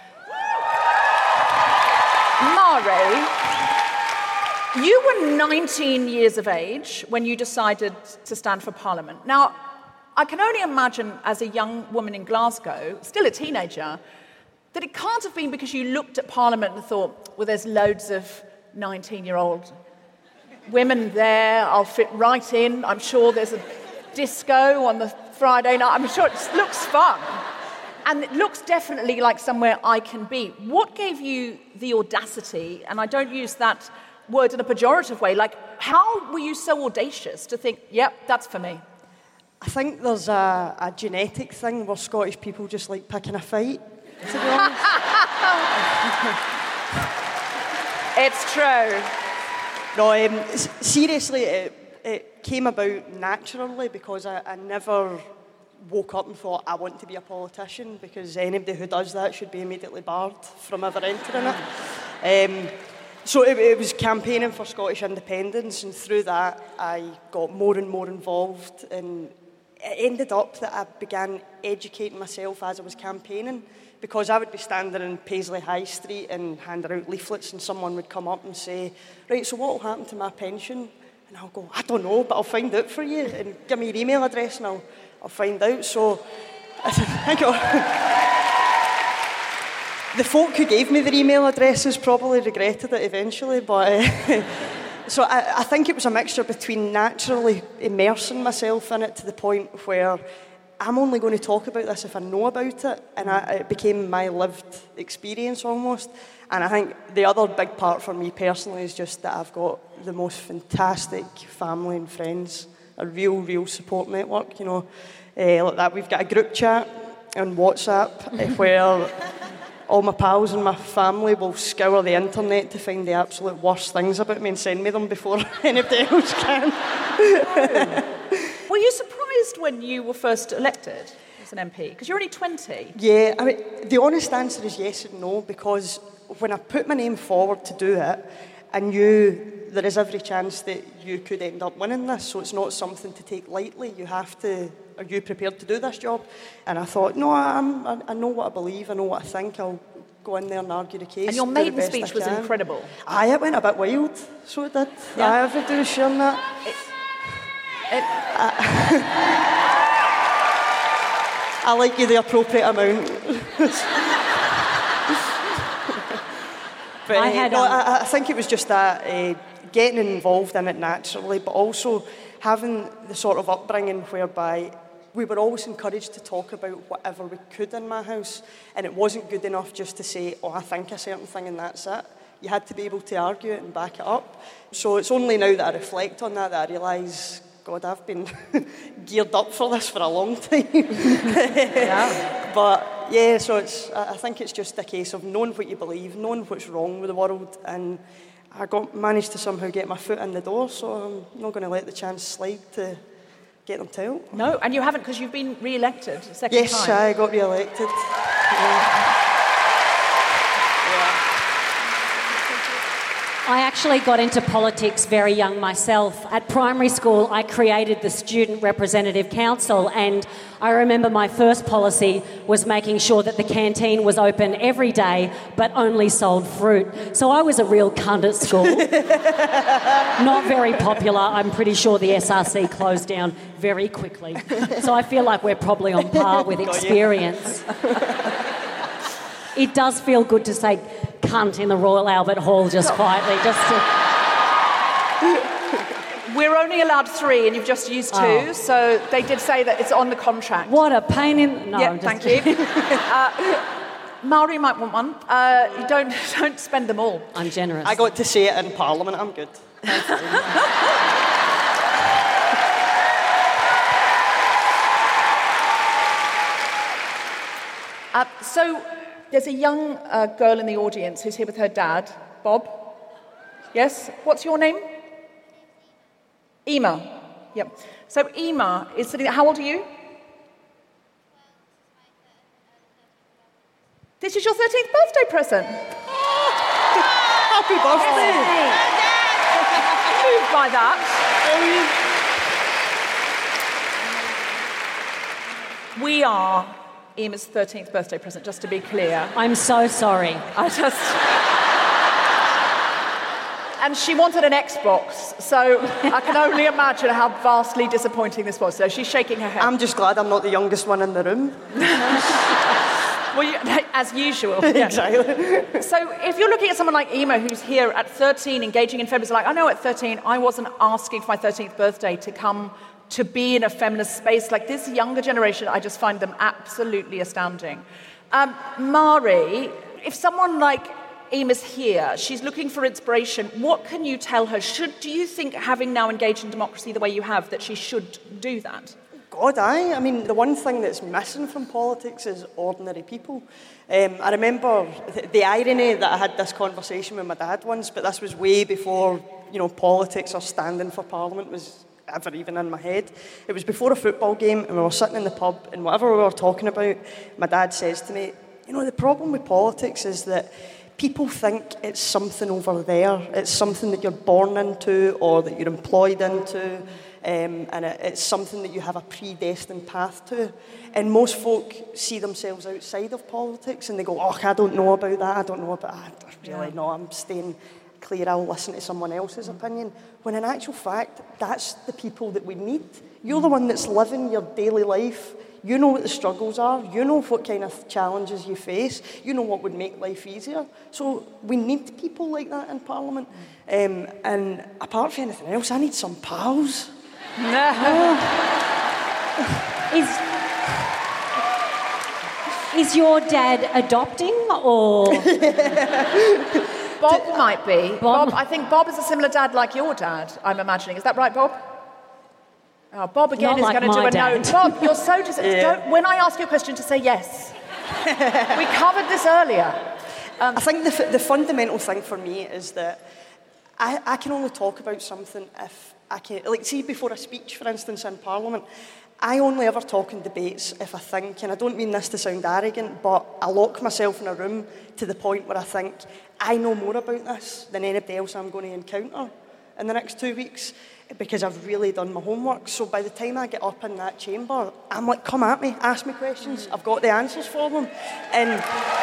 Speaker 19: Mhairi, you were 19 years of age when you decided to stand for Parliament. Now, I can only imagine as a young woman in Glasgow, still a teenager, that it can't have been because you looked at Parliament and thought, well, there's loads of 19-year-old women there, I'll fit right in. I'm sure there's a disco on the Friday night. I'm sure it looks fun. And it looks definitely like somewhere I can be. What gave you the audacity, and I don't use that word in a pejorative way, like how were you so audacious to think, yep, that's for me?
Speaker 3: I think there's a genetic thing where Scottish people just like picking a fight, to be honest.
Speaker 19: It's true.
Speaker 3: No, seriously, it came about naturally because I never woke up and thought, I want to be a politician, because anybody who does that should be immediately barred from ever entering it. So it was campaigning for Scottish independence, and through that I got more and more involved, and it ended up that I began educating myself as I was campaigning, because I would be standing in Paisley High Street and handing out leaflets, and someone would come up and say, right, so what will happen to my pension? And I'll go, I don't know, but I'll find out for you, and give me your email address and I'll find out. So the folk who gave me their email addresses probably regretted it eventually, but so I think it was a mixture between naturally immersing myself in it to the point where I'm only going to talk about this if I know about it, and it became my lived experience almost. And I think the other big part for me personally is just that I've got the most fantastic family and friends, a real support network, you know, like that. We've got a group chat on WhatsApp where all my pals and my family will scour the internet to find the absolute worst things about me and send me them before anybody else can.
Speaker 19: Were you surprised when you were first elected as an MP? Because you're only 20.
Speaker 3: Yeah, I mean, the honest answer is yes and no, because when I put my name forward to do it, I knew there is every chance that you could end up winning this, so it's not something to take lightly. You have to, are you prepared to do this job? And I thought, no, I know what I believe, I know what I think, I'll go in there and argue the case.
Speaker 19: And your maiden speech was incredible.
Speaker 3: Aye, it went a bit wild, so it did.
Speaker 19: Yeah.
Speaker 3: I have to do sharing that. I like you the appropriate amount. But I think it was just that getting involved in it naturally, but also having the sort of upbringing whereby we were always encouraged to talk about whatever we could in my house, and it wasn't good enough just to say, oh, I think a certain thing and that's it. You had to be able to argue it and back it up. So it's only now that I reflect on that I realise, God, I've been geared up for this for a long time. Yeah. But yeah, so I think it's just a case of knowing what you believe, knowing what's wrong with the world, and I managed to somehow get my foot in the door, so I'm not going to let the chance slide to get them to out.
Speaker 19: No, and you haven't, because you've been re-elected a second time.
Speaker 3: Yes, I got re-elected. Yeah.
Speaker 13: I actually got into politics very young myself. At primary school, I created the Student Representative Council, and I remember my first policy was making sure that the canteen was open every day but only sold fruit. So I was a real cunt at school. Not very popular. I'm pretty sure the SRC closed down very quickly. So I feel like we're probably on par with experience. It does feel good to say cunt in the Royal Albert Hall just quietly, just to...
Speaker 19: We're only allowed 3 and you've just used 2, so they did say that it's on the contract.
Speaker 13: What a pain in... No,
Speaker 19: yeah, thank you. Mhairi might want one. You don't spend them all.
Speaker 13: I'm generous.
Speaker 3: I got to say it in Parliament, I'm good.
Speaker 19: So there's a young girl in the audience who's here with her dad, Bob. Yes? What's your name? Ema. Yep. So Ema is sitting there. How old are you? This is your 13th birthday present.
Speaker 3: Happy birthday.
Speaker 19: Moved by that. We are Emma's 13th birthday present, just to be clear.
Speaker 13: I'm so sorry.
Speaker 19: And she wanted an Xbox, so I can only imagine how vastly disappointing this was. So she's shaking her head.
Speaker 3: I'm just glad I'm not the youngest one in the room.
Speaker 19: Well, as usual.
Speaker 3: Yeah. Exactly.
Speaker 19: So if you're looking at someone like Emma, who's here at 13, engaging in feminism, like, I know at 13, I wasn't asking for my 13th birthday to come to be in a feminist space. Like, this younger generation, I just find them absolutely astounding. Mari, if someone like Emma's here, she's looking for inspiration, what can you tell her? Do you think, having now engaged in democracy the way you have, that she should do that?
Speaker 3: God, aye. I mean, the one thing that's missing from politics is ordinary people. I remember the irony that I had this conversation with my dad once, but this was way before, politics or standing for Parliament was ever even in my head. It was before a football game, and we were sitting in the pub, and whatever we were talking about, my dad says to me, the problem with politics is that people think it's something over there. It's something that you're born into or that you're employed into. And it's something that you have a predestined path to. And most folk see themselves outside of politics and they go, I don't know about that, I don't know about that. Really, no, I'm staying clear, I'll listen to someone else's opinion. When in actual fact, that's the people that we need. You're the one that's living your daily life. You know what the struggles are. You know what kind of challenges you face. You know what would make life easier. So we need people like that in Parliament. And apart from anything else, I need some pals.
Speaker 13: Is your dad adopting or?
Speaker 19: Bob might be. Bob, I think Bob is a similar dad like your dad, I'm imagining. Is that right, Bob? Oh, Bob again is going to do a no. Bob, you're so when I ask you a question, to say yes. We covered this earlier.
Speaker 3: I think the fundamental thing for me is that I can only talk about something if I can, see, before a speech, for instance, in Parliament, I only ever talk in debates if I think, and I don't mean this to sound arrogant, but I lock myself in a room to the point where I think, I know more about this than anybody else I'm going to encounter in the next 2 weeks, because I've really done my homework. So by the time I get up in that chamber, I'm like, come at me, ask me questions, I've got the answers for them. And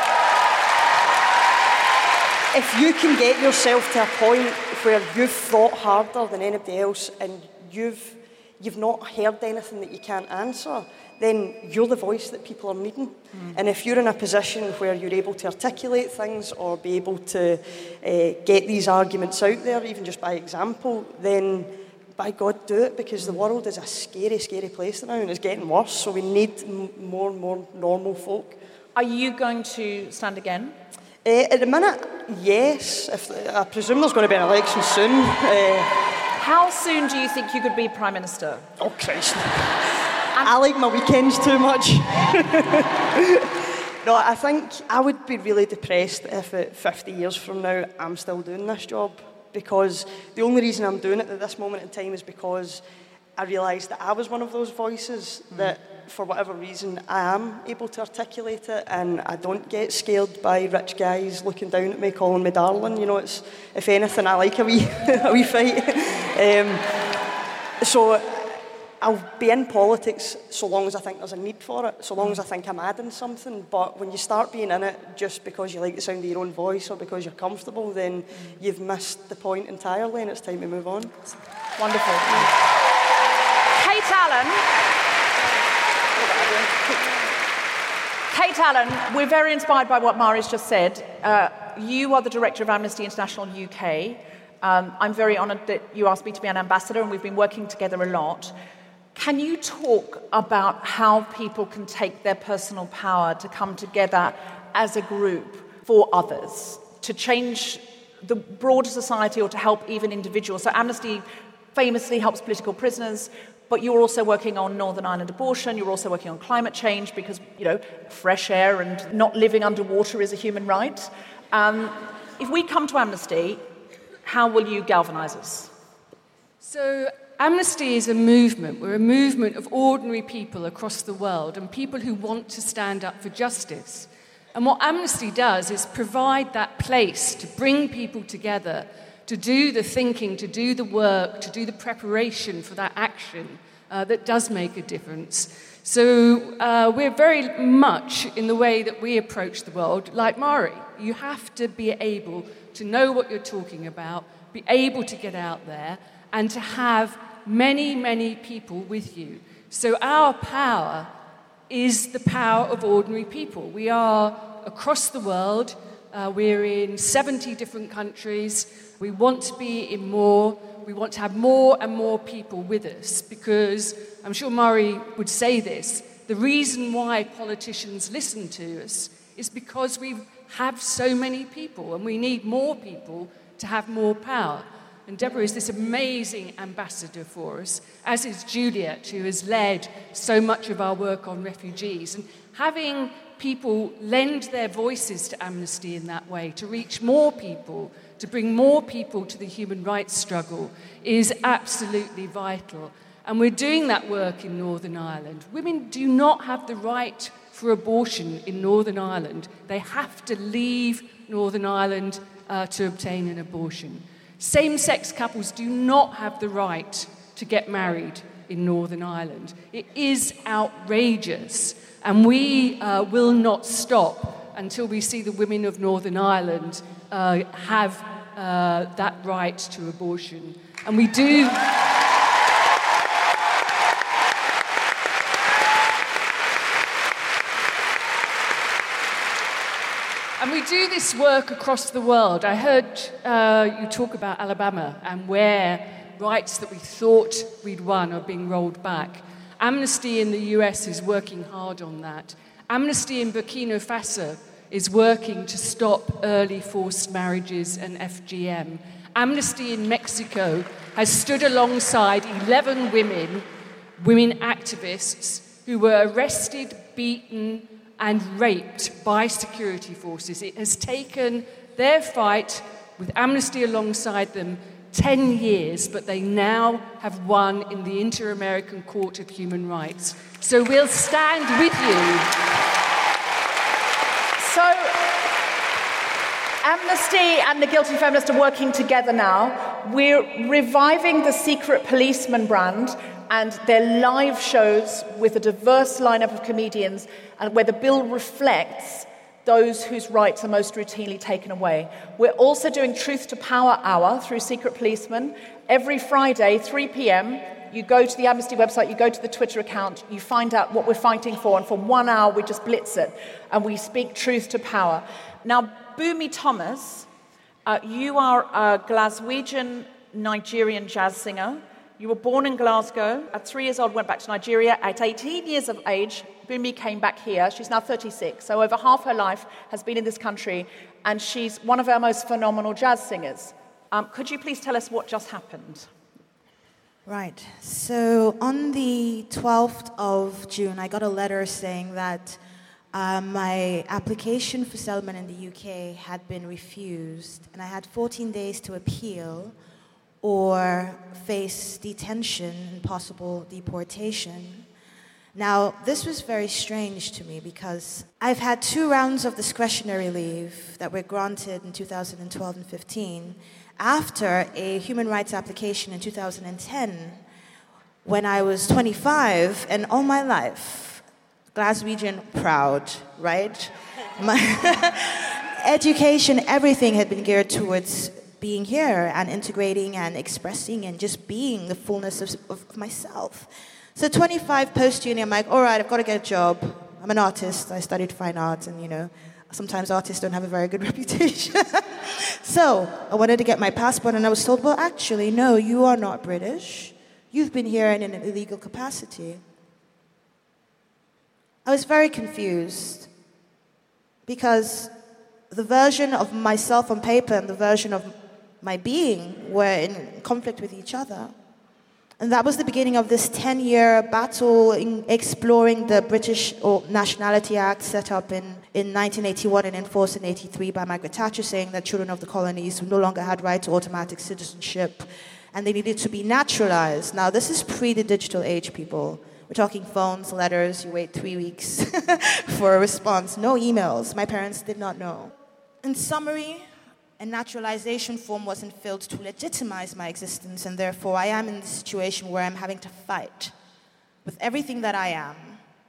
Speaker 3: if you can get yourself to a point where you've thought harder than anybody else and you've not heard anything that you can't answer, then you're the voice that people are needing. And if you're in a position where you're able to articulate things or be able to get these arguments out there, even just by example, then by God, do it, because the world is a scary, scary place now and it's getting worse, so we need more and more normal folk.
Speaker 19: Are you going to stand again?
Speaker 3: At the minute, yes. I presume there's going to be an election soon.
Speaker 19: How soon do you think you could be Prime Minister?
Speaker 3: Oh, Christ. I like my weekends too much. No, I think I would be really depressed if at 50 years from now I'm still doing this job, because the only reason I'm doing it at this moment in time is because I realised that I was one of those voices that, for whatever reason, I am able to articulate it, and I don't get scared by rich guys looking down at me, calling me darling. It's, if anything, I like a wee fight. So I'll be in politics so long as I think there's a need for it, so long as I think I'm adding something. But when you start being in it just because you like the sound of your own voice or because you're comfortable, then you've missed the point entirely, and it's time to move on.
Speaker 19: Wonderful. Kate Allen, we're very inspired by what Mari's just said. You are the director of Amnesty International UK. I'm very honoured that you asked me to be an ambassador, and we've been working together a lot. Can you talk about how people can take their personal power to come together as a group for others, to change the broader society or to help even individuals? So Amnesty famously helps political prisoners, but you're also working on Northern Ireland abortion, you're also working on climate change because, fresh air and not living underwater is a human right. If we come to Amnesty, how will you galvanise us?
Speaker 4: So Amnesty is a movement. We're a movement of ordinary people across the world and people who want to stand up for justice. And what Amnesty does is provide that place to bring people together, to do the thinking, to do the work, to do the preparation for that action that does make a difference. So we're very much in the way that we approach the world like Mari. You have to be able to know what you're talking about, be able to get out there, and to have many, many people with you. So our power is the power of ordinary people. We are across the world. We're in 70 different countries. We want to be in more. We want to have more and more people with us because, I'm sure Mari would say this, the reason why politicians listen to us is because we have so many people and we need more people to have more power. And Deborah is this amazing ambassador for us, as is Juliet, who has led so much of our work on refugees. And having people lend their voices to Amnesty in that way, to reach more people, to bring more people to the human rights struggle, is absolutely vital. And we're doing that work in Northern Ireland. Women do not have the right for abortion in Northern Ireland. They have to leave Northern Ireland to obtain an abortion. Same-sex couples do not have the right to get married in Northern Ireland. It is outrageous, and we will not stop until we see the women of Northern Ireland have that right to abortion. And we do... And we do this work across the world. I heard you talk about Alabama and where rights that we thought we'd won are being rolled back. Amnesty in the US is working hard on that. Amnesty in Burkina Faso is working to stop early forced marriages and FGM. Amnesty in Mexico has stood alongside 11 women activists who were arrested, beaten, and raped by security forces. It has taken their fight, with Amnesty alongside them, 10 years, but they now have won in the Inter-American Court of Human Rights. So we'll stand with you.
Speaker 19: So, Amnesty and the Guilty Feminist are working together now. We're reviving the Secret Policeman brand and their live shows with a diverse lineup of comedians, and where the bill reflects those whose rights are most routinely taken away. We're also doing Truth to Power Hour through Secret Policeman. Every Friday, 3 p.m, you go to the Amnesty website, you go to the Twitter account, you find out what we're fighting for, and for 1 hour we just blitz it, and we speak truth to power. Now, Bumi Thomas, you are a Glaswegian Nigerian jazz singer. You were born in Glasgow. At 3 years old, went back to Nigeria. At 18 years of age, Bumi came back here. She's now 36, so over half her life has been in this country, and she's one of our most phenomenal jazz singers. Could you please tell us what just happened?
Speaker 1: Right. So on the 12th of June, I got a letter saying that my application for settlement in the UK had been refused, and I had 14 days to appeal or face detention and possible deportation. Now, this was very strange to me because I've had 2 rounds of discretionary leave that were granted in 2012 and 15 after a human rights application in 2010 when I was 25, and all my life, Glaswegian proud, right? My education, everything had been geared towards being here and integrating and expressing and just being the fullness of myself. So 25 post-uni, I'm like, all right, I've got to get a job. I'm an artist. I studied fine arts, and, you know, sometimes artists don't have a very good reputation. So I wanted to get my passport, and I was told, well, actually, no, you are not British. You've been here in an illegal capacity. I was very confused because the version of myself on paper and the version of my being were in conflict with each other. And that was the beginning of this 10-year battle in exploring the British Nationality Act set up in 1981 and enforced in 1983 by Margaret Thatcher, saying that children of the colonies no longer had right to automatic citizenship and they needed to be naturalized. Now, this is pre the digital age, people. We're talking phones, letters, you wait 3 weeks for a response. No emails. My parents did not know. In summary, a naturalization form wasn't filled to legitimize my existence, and therefore I am in the situation where I'm having to fight with everything that I am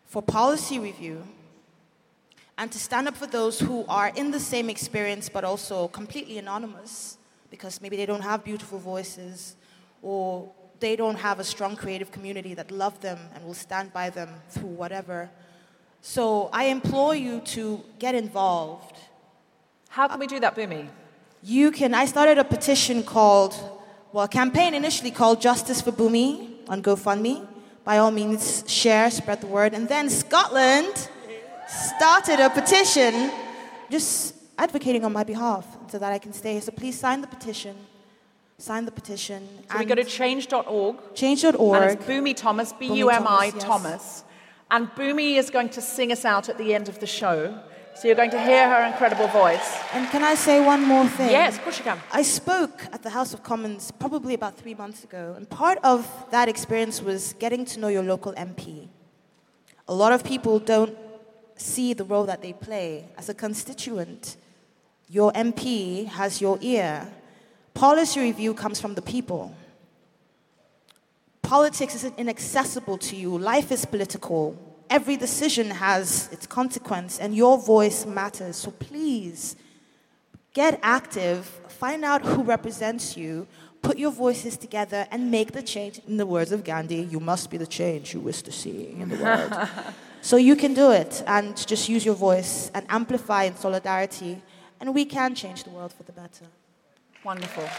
Speaker 1: for policy review, and to stand up for those who are in the same experience but also completely anonymous because maybe they don't have beautiful voices or they don't have a strong creative community that love them and will stand by them through whatever. So I implore you to get involved.
Speaker 19: How can we do that, Bumi?
Speaker 1: I started a petition a campaign initially called Justice for Bumi on GoFundMe. By all means, share, spread the word. And then Scotland started a petition just advocating on my behalf so that I can stay here. So please sign the petition. Sign the petition.
Speaker 19: So we go to change.org.
Speaker 1: Change.org.
Speaker 19: And it's Bumi Thomas, B-U-M-I, Thomas. And Bumi is going to sing us out at the end of the show. So you're going to hear her incredible voice.
Speaker 1: And can I say one more thing?
Speaker 19: Yes, of course you can.
Speaker 1: I spoke at the House of Commons probably about 3 months ago, and part of that experience was getting to know your local MP. A lot of people don't see the role that they play. As a constituent, your MP has your ear. Policy review comes from the people. Politics isn't inaccessible to you. Life is political. Every decision has its consequence, and your voice matters. So please, get active, find out who represents you, put your voices together, and make the change. In the words of Gandhi, you must be the change you wish to see in the world. So you can do it, and just use your voice and amplify in solidarity, and we can change the world for the better.
Speaker 19: Wonderful.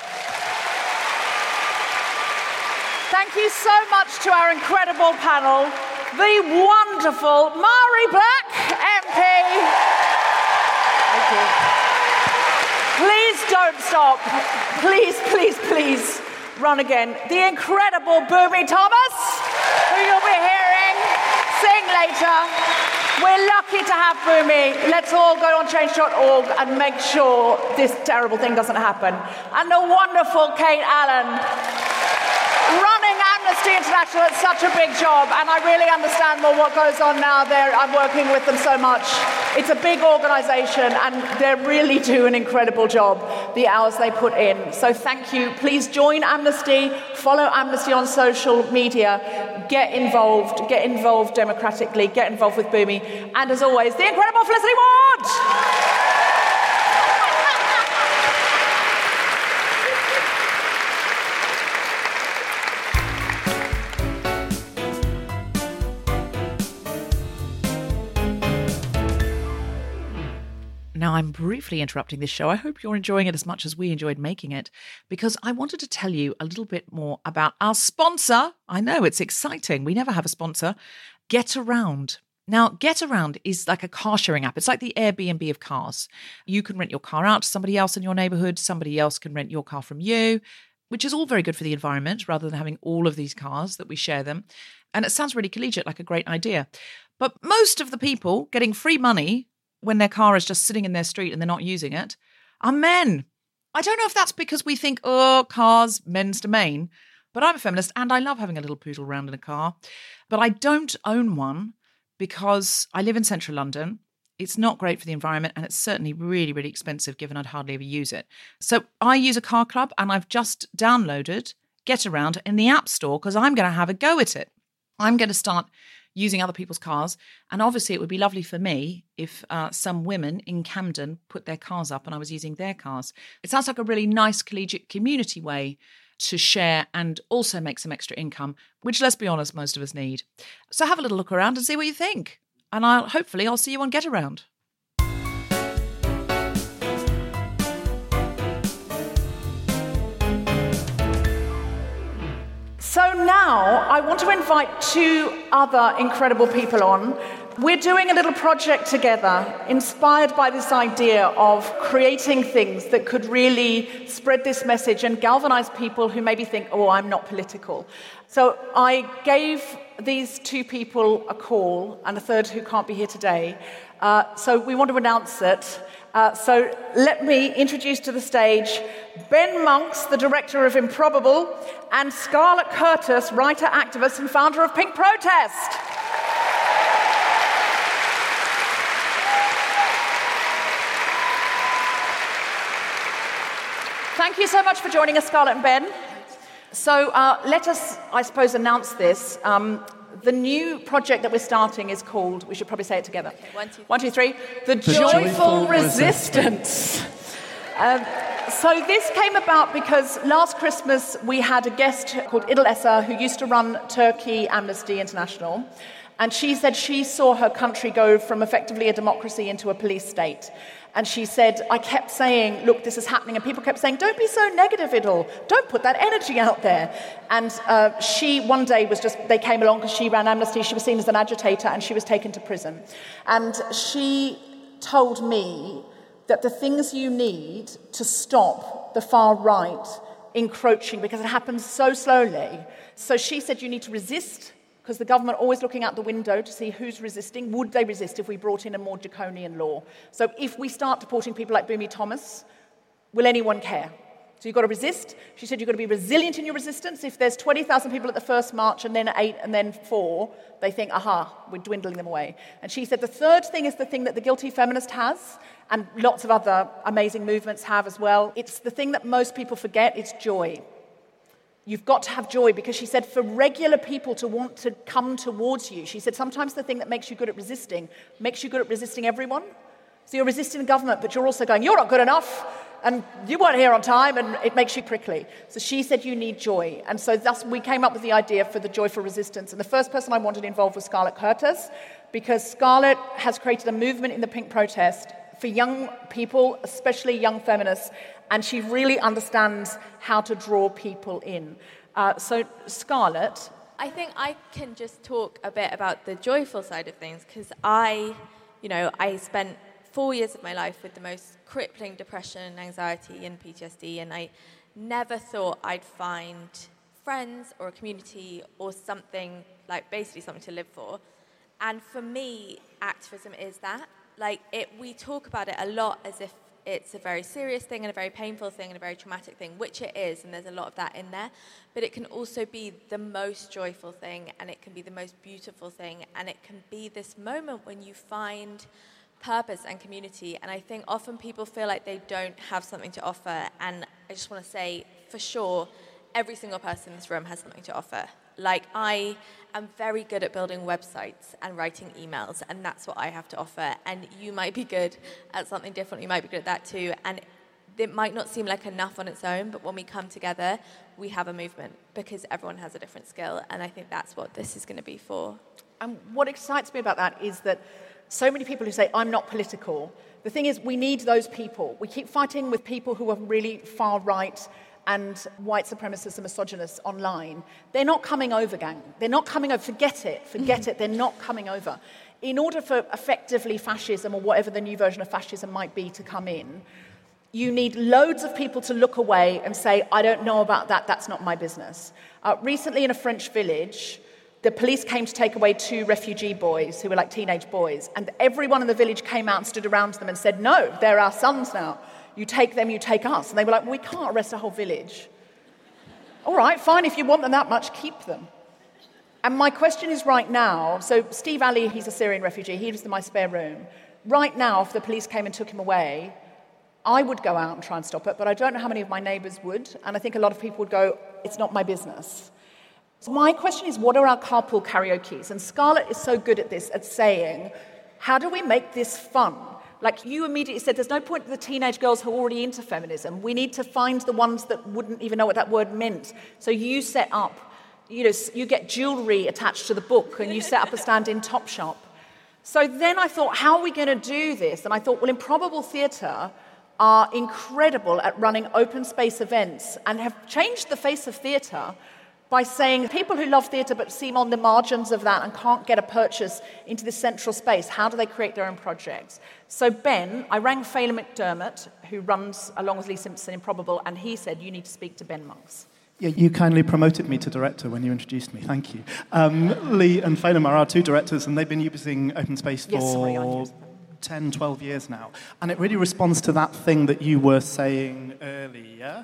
Speaker 19: Thank you so much to our incredible panel. The wonderful Mhairi Black, MP. Thank you. Please don't stop. Please, please, please run again. The incredible Bumi Thomas, who you'll be hearing sing later. We're lucky to have Bumi. Let's all go on change.org and make sure this terrible thing doesn't happen. And the wonderful Kate Allen, running Amnesty International. It's such a big job, and I really understand more what goes on now there. I'm working with them so much. It's a big organisation, and they really do an incredible job, the hours they put in. So thank you. Please join Amnesty, follow Amnesty on social media, get involved democratically, get involved with Bumi, and as always, the incredible Felicity Ward!
Speaker 14: Now, I'm briefly interrupting this show. I hope you're enjoying it as much as we enjoyed making it, because I wanted to tell you a little bit more about our sponsor. I know, it's exciting. We never have a sponsor. Getaround. Now, Getaround is like a car sharing app. It's like the Airbnb of cars. You can rent your car out to somebody else in your neighbourhood. Somebody else can rent your car from you, which is all very good for the environment rather than having all of these cars that we share them. And it sounds really collegiate, like a great idea. But most of the people getting free money when their car is just sitting in their street and they're not using it, are men. I don't know if that's because we think, oh, cars, men's domain, but I'm a feminist and I love having a little poodle around in a car. But I don't own one because I live in central London. It's not great for the environment, and it's certainly really, really expensive given I'd hardly ever use it. So I use a car club, and I've just downloaded Getaround in the App Store because I'm going to have a go at it. I'm going to start using other people's cars. And obviously it would be lovely for me if some women in Camden put their cars up and I was using their cars. It sounds like a really nice collegiate community way to share and also make some extra income, which, let's be honest, most of us need. So have a little look around and see what you think. And hopefully I'll see you on Getaround.
Speaker 19: So now I want to invite two other incredible people on. We're doing a little project together inspired by this idea of creating things that could really spread this message and galvanize people who maybe think, oh, I'm not political. So I gave these two people a call, and a third who can't be here today. So we want to announce it. So let me introduce to the stage Ben Monks, the director of Improbable, and Scarlett Curtis, writer, activist, and founder of Pink Protest. Thank you so much for joining us, Scarlett and Ben. So let us, I suppose, announce this. The new project that we're starting is called, we should probably say it together. Okay, 1, 2, 3. The Joyful Resistance. So this came about because last Christmas we had a guest called Idil Eser who used to run Turkey Amnesty International. And she said she saw her country go from effectively a democracy into a police state. And she said, I kept saying, look, this is happening. And people kept saying, don't be so negative, Idil. Don't put that energy out there. And she, one day, they came along because she ran Amnesty. She was seen as an agitator and she was taken to prison. And she told me that the things you need to stop the far right encroaching, because it happens so slowly. So she said you need to resist, because the government always looking out the window to see who's resisting. Would they resist if we brought in a more draconian law? So if we start deporting people like Bumi Thomas, will anyone care? So you've got to resist. She said you've got to be resilient in your resistance. If there's 20,000 people at the first march and then 8 and then 4, they think, aha, we're dwindling them away. And she said the third thing is the thing that the Guilty Feminist has, and lots of other amazing movements have as well. It's the thing that most people forget, it's joy. You've got to have joy, because she said for regular people to want to come towards you, she said sometimes the thing that makes you good at resisting makes you good at resisting everyone. So you're resisting the government, but you're also going, you're not good enough, and you weren't here on time, and it makes you prickly. So she said you need joy. And so thus we came up with the idea for the Joyful Resistance. And the first person I wanted involved was Scarlett Curtis, because Scarlett has created a movement in the Pink Protest for young people, especially young feminists, and she really understands how to draw people in. So, Scarlett?
Speaker 16: I think I can just talk a bit about the joyful side of things, because I spent 4 years of my life with the most crippling depression, anxiety, and PTSD, and I never thought I'd find friends or a community or something, like basically something to live for. And for me, activism is that. We talk about it a lot as if it's a very serious thing and a very painful thing and a very traumatic thing, which it is, and there's a lot of that in there. But it can also be the most joyful thing, and it can be the most beautiful thing, and it can be this moment when you find purpose and community. And I think often people feel like they don't have something to offer, and I just want to say, for sure, every single person in this room has something to offer. I am very good at building websites and writing emails, and that's what I have to offer. And you might be good at something different. You might be good at that too. And it might not seem like enough on its own, but when we come together, we have a movement, because everyone has a different skill. And I think that's what this is going to be for.
Speaker 19: And what excites me about that is that so many people who say, I'm not political. The thing is, we need those people. We keep fighting with people who are really far right and white supremacists and misogynists online. They're not coming over, gang. They're not coming over. Forget it. They're not coming over. In order for effectively fascism, or whatever the new version of fascism might be, to come in, you need loads of people to look away and say, I don't know about that, that's not my business. Recently in a French village, the police came to take away 2 refugee boys who were like teenage boys, and everyone in the village came out and stood around them and said, no, they're our sons now. You take them, you take us. And they were like, well, we can't arrest a whole village. All right, fine, if you want them that much, keep them. And my question is right now, so Steve Ali, he's a Syrian refugee, he lives in my spare room. Right now, if the police came and took him away, I would go out and try and stop it, but I don't know how many of my neighbours would, and I think a lot of people would go, it's not my business. So my question is, what are our carpool karaokes? And Scarlett is so good at this, at saying, how do we make this fun? You immediately said, there's no point to the teenage girls who are already into feminism. We need to find the ones that wouldn't even know what that word meant. So you set up, you get jewellery attached to the book, and you set up a stand in Topshop. So then I thought, how are we going to do this? And I thought, well, Improbable Theatre are incredible at running open space events and have changed the face of theatre by saying people who love theatre but seem on the margins of that and can't get a purchase into the central space, how do they create their own projects? So Ben, I rang Phelan McDermott, who runs, along with Lee Simpson, Improbable, and he said, you need to speak to Ben Monks.
Speaker 12: Yeah, you kindly promoted me to director when you introduced me. Thank you. Lee and Phelan are our 2 directors, and they've been using open space for 10, 12 years now. And it really responds to that thing that you were saying earlier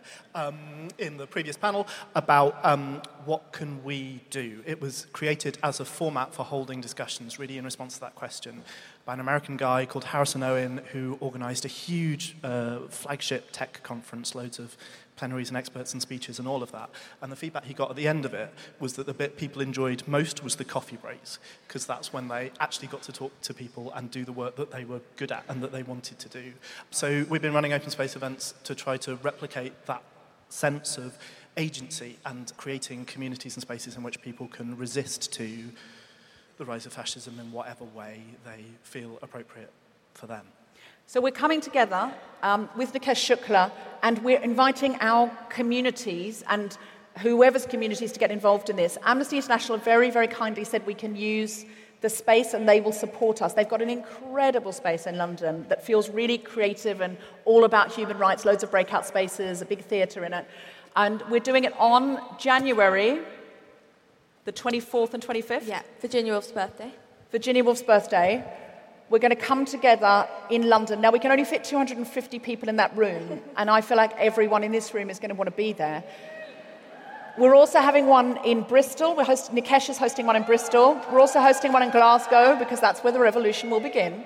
Speaker 12: in the previous panel about what can we do. It was created as a format for holding discussions, really in response to that question, by an American guy called Harrison Owen, who organised a huge flagship tech conference, loads of plenaries and experts and speeches and all of that. And the feedback he got at the end of it was that the bit people enjoyed most was the coffee breaks, because that's when they actually got to talk to people and do the work that they were good at and that they wanted to do. So we've been running open space events to try to replicate that sense of agency and creating communities and spaces in which people can resist to the rise of fascism in whatever way they feel appropriate for them.
Speaker 19: So we're coming together with Nikesh Shukla, and we're inviting our communities and whoever's communities to get involved in this. Amnesty International very, very kindly said we can use the space and they will support us. They've got an incredible space in London that feels really creative and all about human rights, loads of breakout spaces, a big theatre in it. And we're doing it on January the 24th and 25th.
Speaker 16: Yeah, Virginia Woolf's birthday.
Speaker 19: Virginia Woolf's birthday. We're going to come together in London. Now, we can only fit 250 people in that room, and I feel like everyone in this room is going to want to be there. We're also having one in Bristol. Nikesh is hosting one in Bristol. We're also hosting one in Glasgow, because that's where the revolution will begin.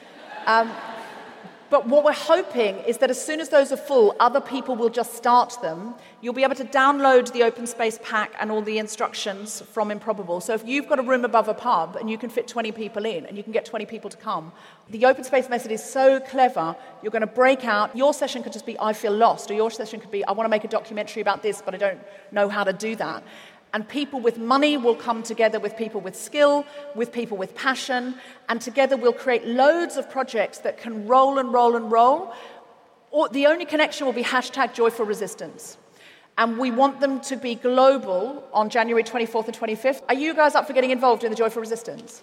Speaker 19: But what we're hoping is that as soon as those are full, other people will just start them. You'll be able to download the open space pack and all the instructions from Improbable. So if you've got a room above a pub and you can fit 20 people in and you can get 20 people to come, the open space method is so clever. You're going to break out. Your session could just be, I feel lost, or your session could be, I want to make a documentary about this, but I don't know how to do that. And people with money will come together with people with skill, with people with passion, and together we'll create loads of projects that can roll and roll and roll. Or the only connection will be #JoyfulResistance. And we want them to be global on January 24th and 25th. Are you guys up for getting involved in the Joyful Resistance?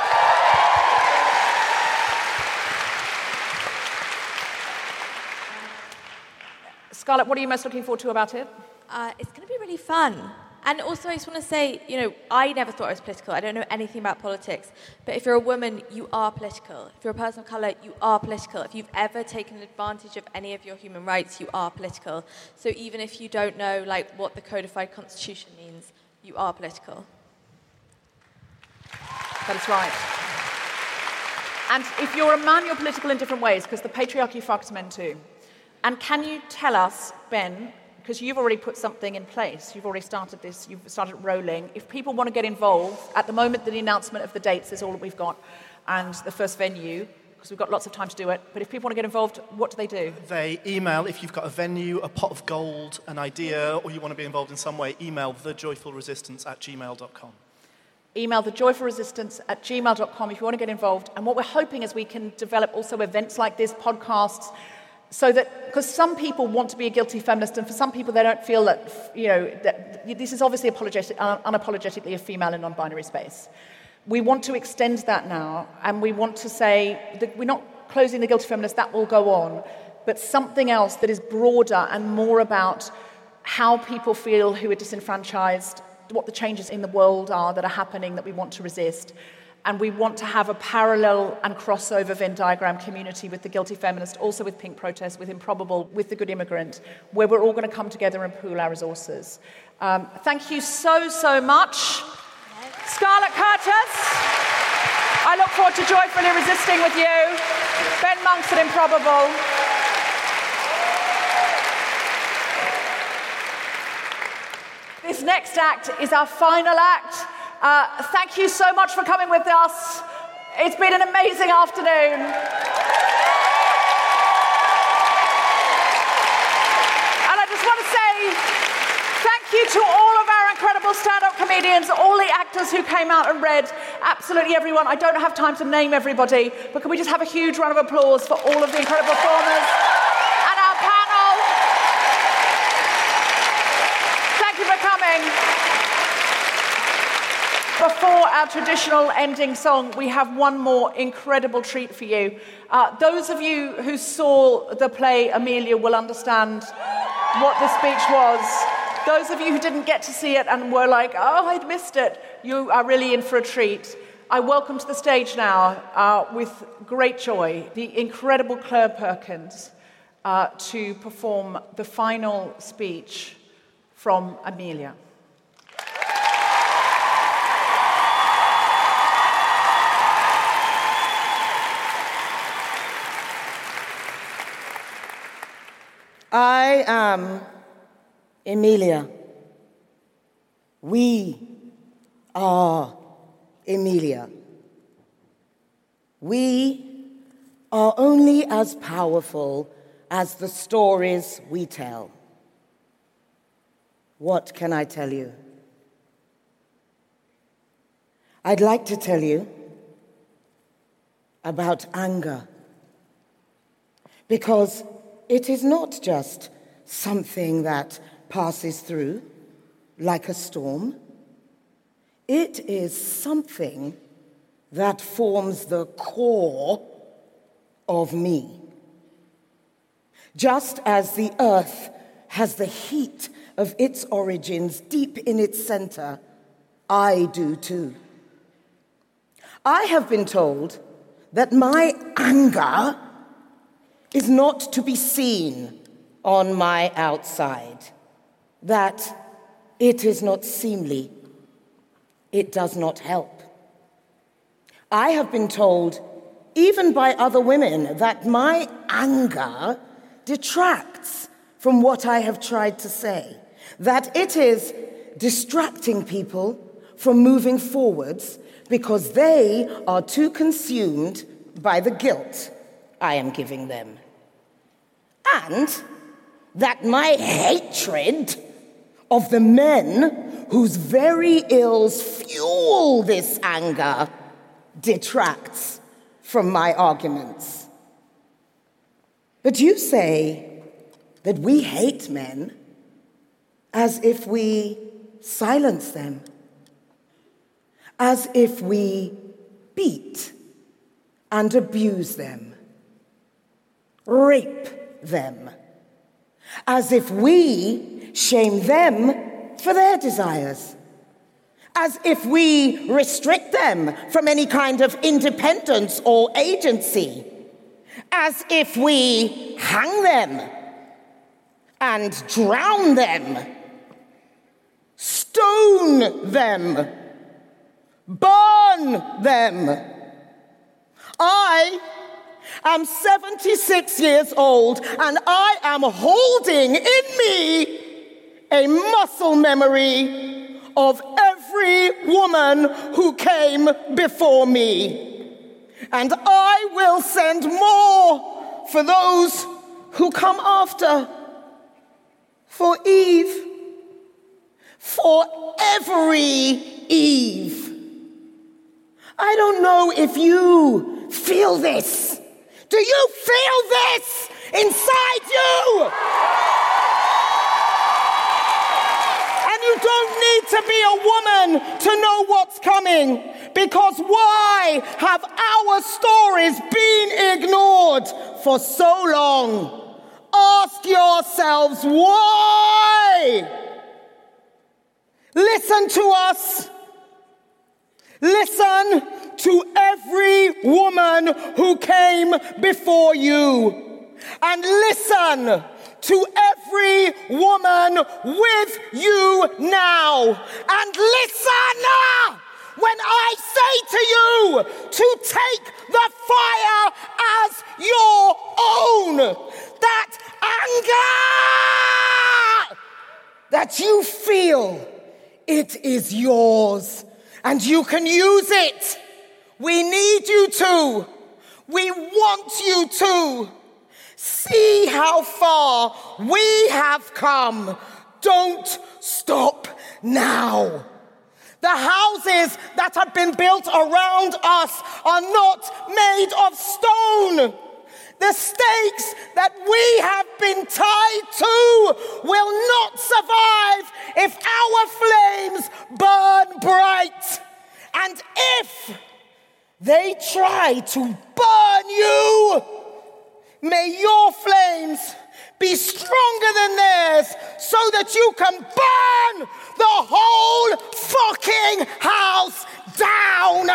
Speaker 19: Scarlett, what are you most looking forward to about it?
Speaker 16: It's going to be really fun. And also, I just want to say, I never thought I was political. I don't know anything about politics. But if you're a woman, you are political. If you're a person of colour, you are political. If you've ever taken advantage of any of your human rights, you are political. So even if you don't know, what the codified constitution means, you are political.
Speaker 19: That is right. And if you're a man, you're political in different ways, because the patriarchy fucks men too. And can you tell us, Ben, because you've already put something in place, you've already started this, you've started rolling. If people want to get involved, at the moment the announcement of the dates is all that we've got, and the first venue, because we've got lots of time to do it, but if people want to get involved, what do they do?
Speaker 12: They email, if you've got a venue, a pot of gold, an idea, or you want to be involved in some way, email thejoyfulresistance@gmail.com.
Speaker 19: Email thejoyfulresistance@gmail.com if you want to get involved. And what we're hoping is we can develop also events like this, podcasts, so that, because some people want to be a guilty feminist, and for some people they don't feel that, that this is obviously unapologetically a female and non-binary space. We want to extend that now, and we want to say that we're not closing the guilty feminist, that will go on, but something else that is broader and more about how people feel who are disenfranchised, what the changes in the world are that are happening that we want to resist. And we want to have a parallel and crossover Venn diagram community with the Guilty Feminist, also with Pink Protest, with Improbable, with the Good Immigrant, where we're all going to come together and pool our resources. Thank you so, so much. Scarlett Curtis. I look forward to joyfully resisting with you. Ben Monks at Improbable. This next act is our final act. Thank you so much for coming with us. It's been an amazing afternoon. And I just want to say thank you to all of our incredible stand-up comedians, all the actors who came out and read, absolutely everyone. I don't have time to name everybody, but can we just have a huge round of applause for all of the incredible performers and our panel? Thank you for coming. Before our traditional ending song, we have one more incredible treat for you. Those of you who saw the play Amelia will understand what the speech was. Those of you who didn't get to see it and were like, oh, I'd missed it, you are really in for a treat. I welcome to the stage now, with great joy, the incredible Claire Perkins to perform the final speech from Amelia.
Speaker 11: I am
Speaker 15: Emilia. We are Emilia. We are only as powerful as the stories we tell. What can I tell you? I'd like to tell you about anger, because it is not just something that passes through like a storm. It is something that forms the core of me. Just as the earth has the heat of its origins deep in its center, I do too. I have been told that my anger is not to be seen on my outside, that it is not seemly, it does not help. I have been told, even by other women, that my anger detracts from what I have tried to say, that it is distracting people from moving forwards because they are too consumed by the guilt I am giving them. And that my hatred of the men whose very ills fuel this anger detracts from my arguments. But you say that we hate men as if we silence them, as if we beat and abuse them, rape them, as if we shame them for their desires, as if we restrict them from any kind of independence or agency, as if we hang them and drown them, stone them, burn them. I am 76 years old, and I am holding in me a muscle memory of every woman who came before me. And I will send more for those who come after. For Eve. For every Eve. I don't know if you feel this. Do you feel this inside you? And you don't need to be a woman to know what's coming, because why have our stories been ignored for so long? Ask yourselves why. Listen to us. Listen to every woman who came before you. And listen to every woman with you now. And listen when I say to you to take the fire as your own. That anger that you feel, it is yours. And you can use it. We need you to. We want you to. See how far we have come. Don't stop now. The houses that have been built around us are not made of stone. The stakes that we have been tied to will not survive if our flames burn bright. And if they try to burn you, may your flames be stronger than theirs so that you can burn the whole fucking house down.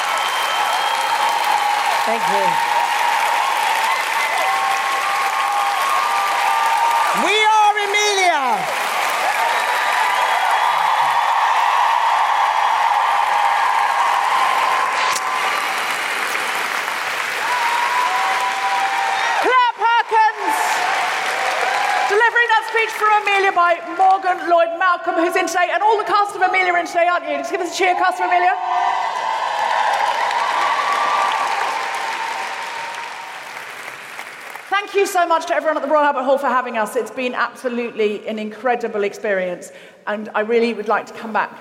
Speaker 15: Thank you.
Speaker 19: cheer by Morgan Lloyd Malcolm, who's in today, and all the cast of Amelia are in today, aren't you? Just give us a cheer, cast of Amelia. Thank you so much to everyone at the Royal Albert Hall for having us. It's been absolutely an incredible experience, and I really would like to come back.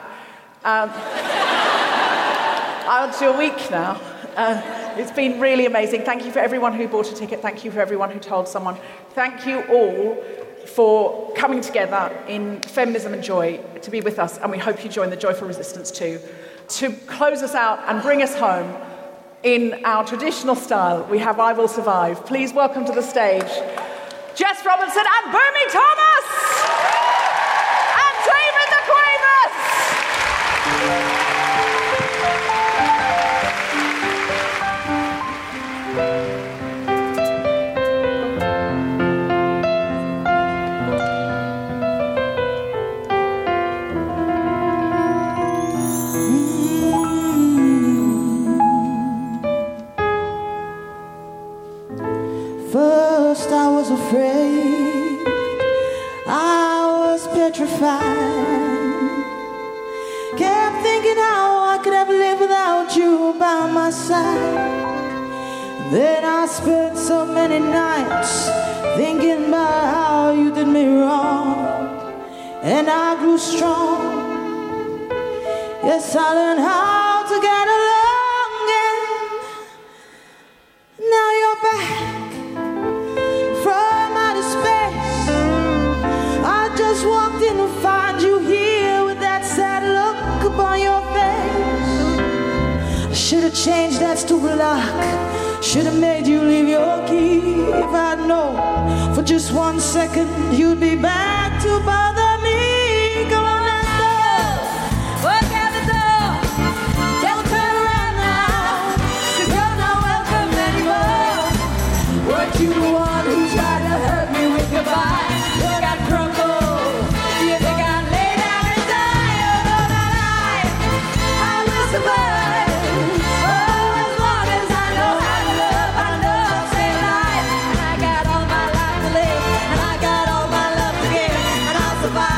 Speaker 19: I'll do a week now. It's been really amazing. Thank you for everyone who bought a ticket. Thank you for everyone who told someone. Thank you all for coming together in feminism and joy to be with us, and we hope you join the Joyful Resistance too. To close us out and bring us home in our traditional style, we have I Will Survive. Please welcome to the stage Jess Robinson and Boomy Thomas and David the Quavers.
Speaker 1: First I was afraid, I was petrified. Kept thinking how I could ever live without you by my side. Then I spent so many nights thinking about how you did me wrong, and I grew strong. Yes, I learned how to get along, and now you're back. Just walked in to find you here with that sad look upon your face. I should have changed that stupid lock, should have made you leave your key. If I'd known for just 1 second you'd be back to bother me. Come on, let's go. Work out the door, don't turn around now, 'cause you're not welcome anymore. Weren't you the one who tried to hurt me with goodbye? You got crumbled. Survive.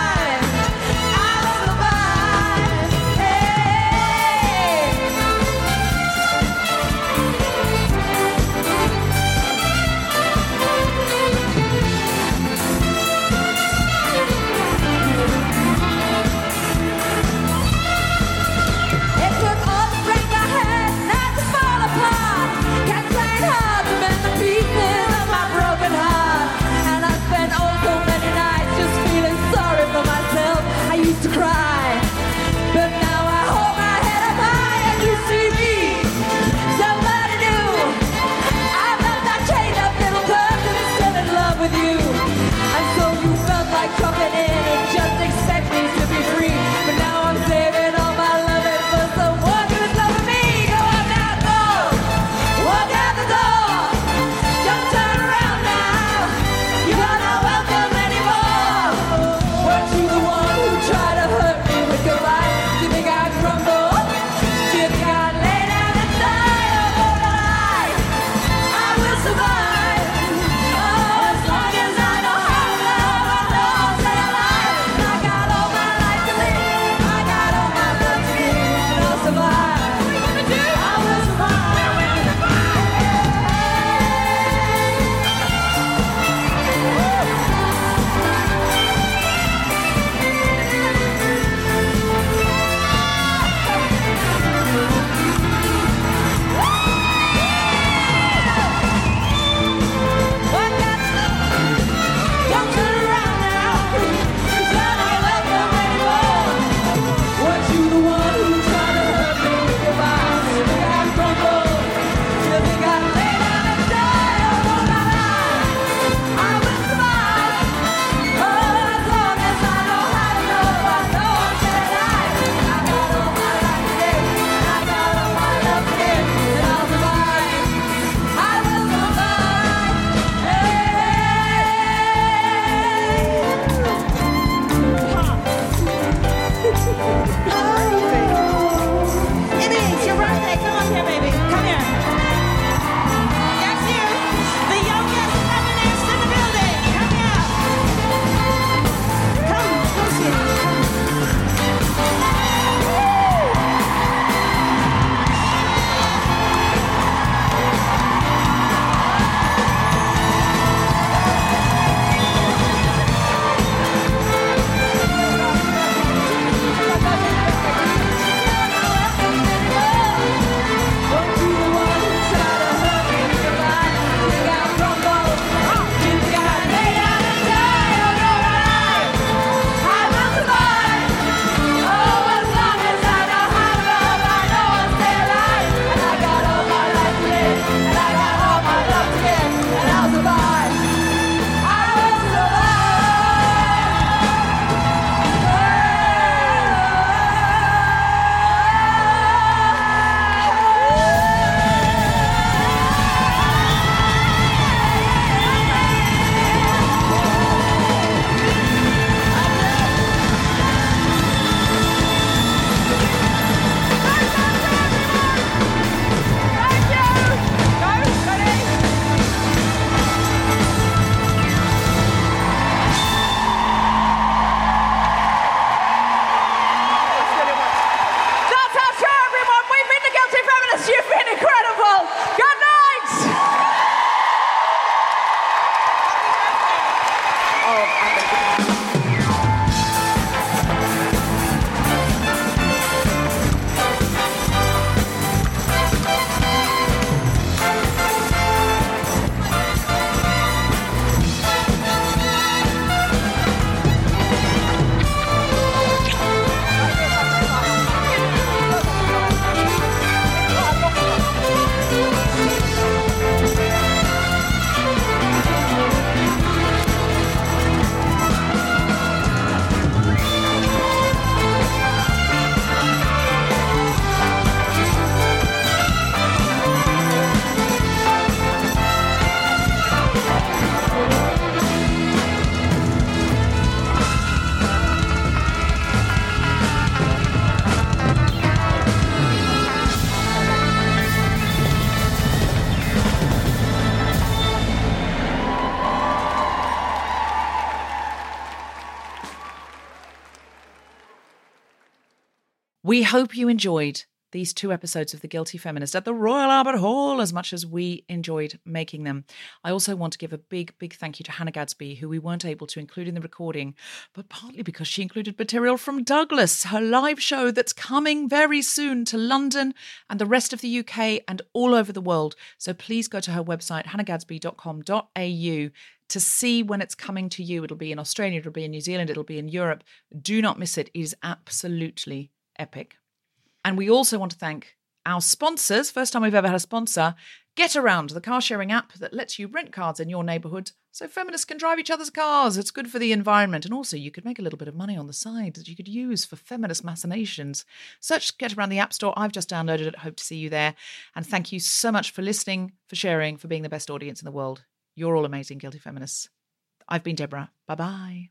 Speaker 14: We hope you enjoyed these 2 episodes of The Guilty Feminist at the Royal Albert Hall as much as we enjoyed making them. I also want to give a big, big thank you to Hannah Gadsby, who we weren't able to include in the recording, but partly because she included material from Douglas, her live show that's coming very soon to London and the rest of the UK and all over the world. So please go to her website, hannahgadsby.com.au, to see when it's coming to you. It'll be in Australia, it'll be in New Zealand, it'll be in Europe. Do not miss it. It is absolutely epic. And we also want to thank our sponsors. First time we've ever had a sponsor. Get Around, the car sharing app that lets you rent cars in your neighbourhood so feminists can drive each other's cars. It's good for the environment. And also you could make a little bit of money on the side that you could use for feminist machinations. Search Get Around the App Store. I've just downloaded it. Hope to see you there. And thank you so much for listening, for sharing, for being the best audience in the world. You're all amazing, Guilty Feminists. I've been Deborah. Bye-bye.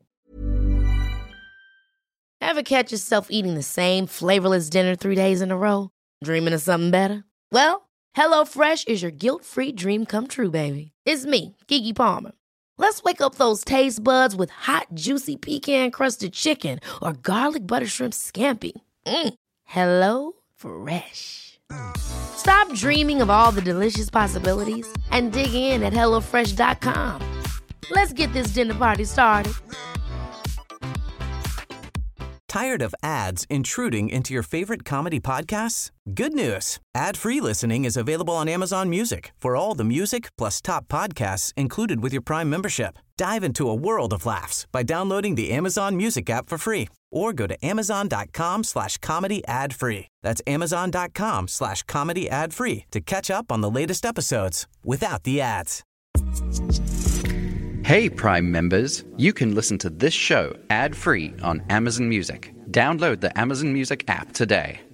Speaker 2: Ever catch yourself eating the same flavorless dinner 3 days in a row? Dreaming of something better? Well, HelloFresh is your guilt-free dream come true, baby. It's me, Keke Palmer. Let's wake up those taste buds with hot, juicy pecan-crusted chicken or garlic butter shrimp scampi. HelloFresh. Stop dreaming of all the delicious possibilities and dig in at HelloFresh.com. Let's get this dinner party started.
Speaker 17: Tired of ads intruding into your favorite comedy podcasts? Good news. Ad-free listening is available on Amazon Music for all the music plus top podcasts included with your Prime membership. Dive into a world of laughs by downloading the Amazon Music app for free or go to amazon.com/comedy ad-free. That's amazon.com/comedy ad-free to catch up on the latest episodes without the ads.
Speaker 22: Hey, Prime members, you can listen to this show ad-free on Amazon Music. Download the Amazon Music app today.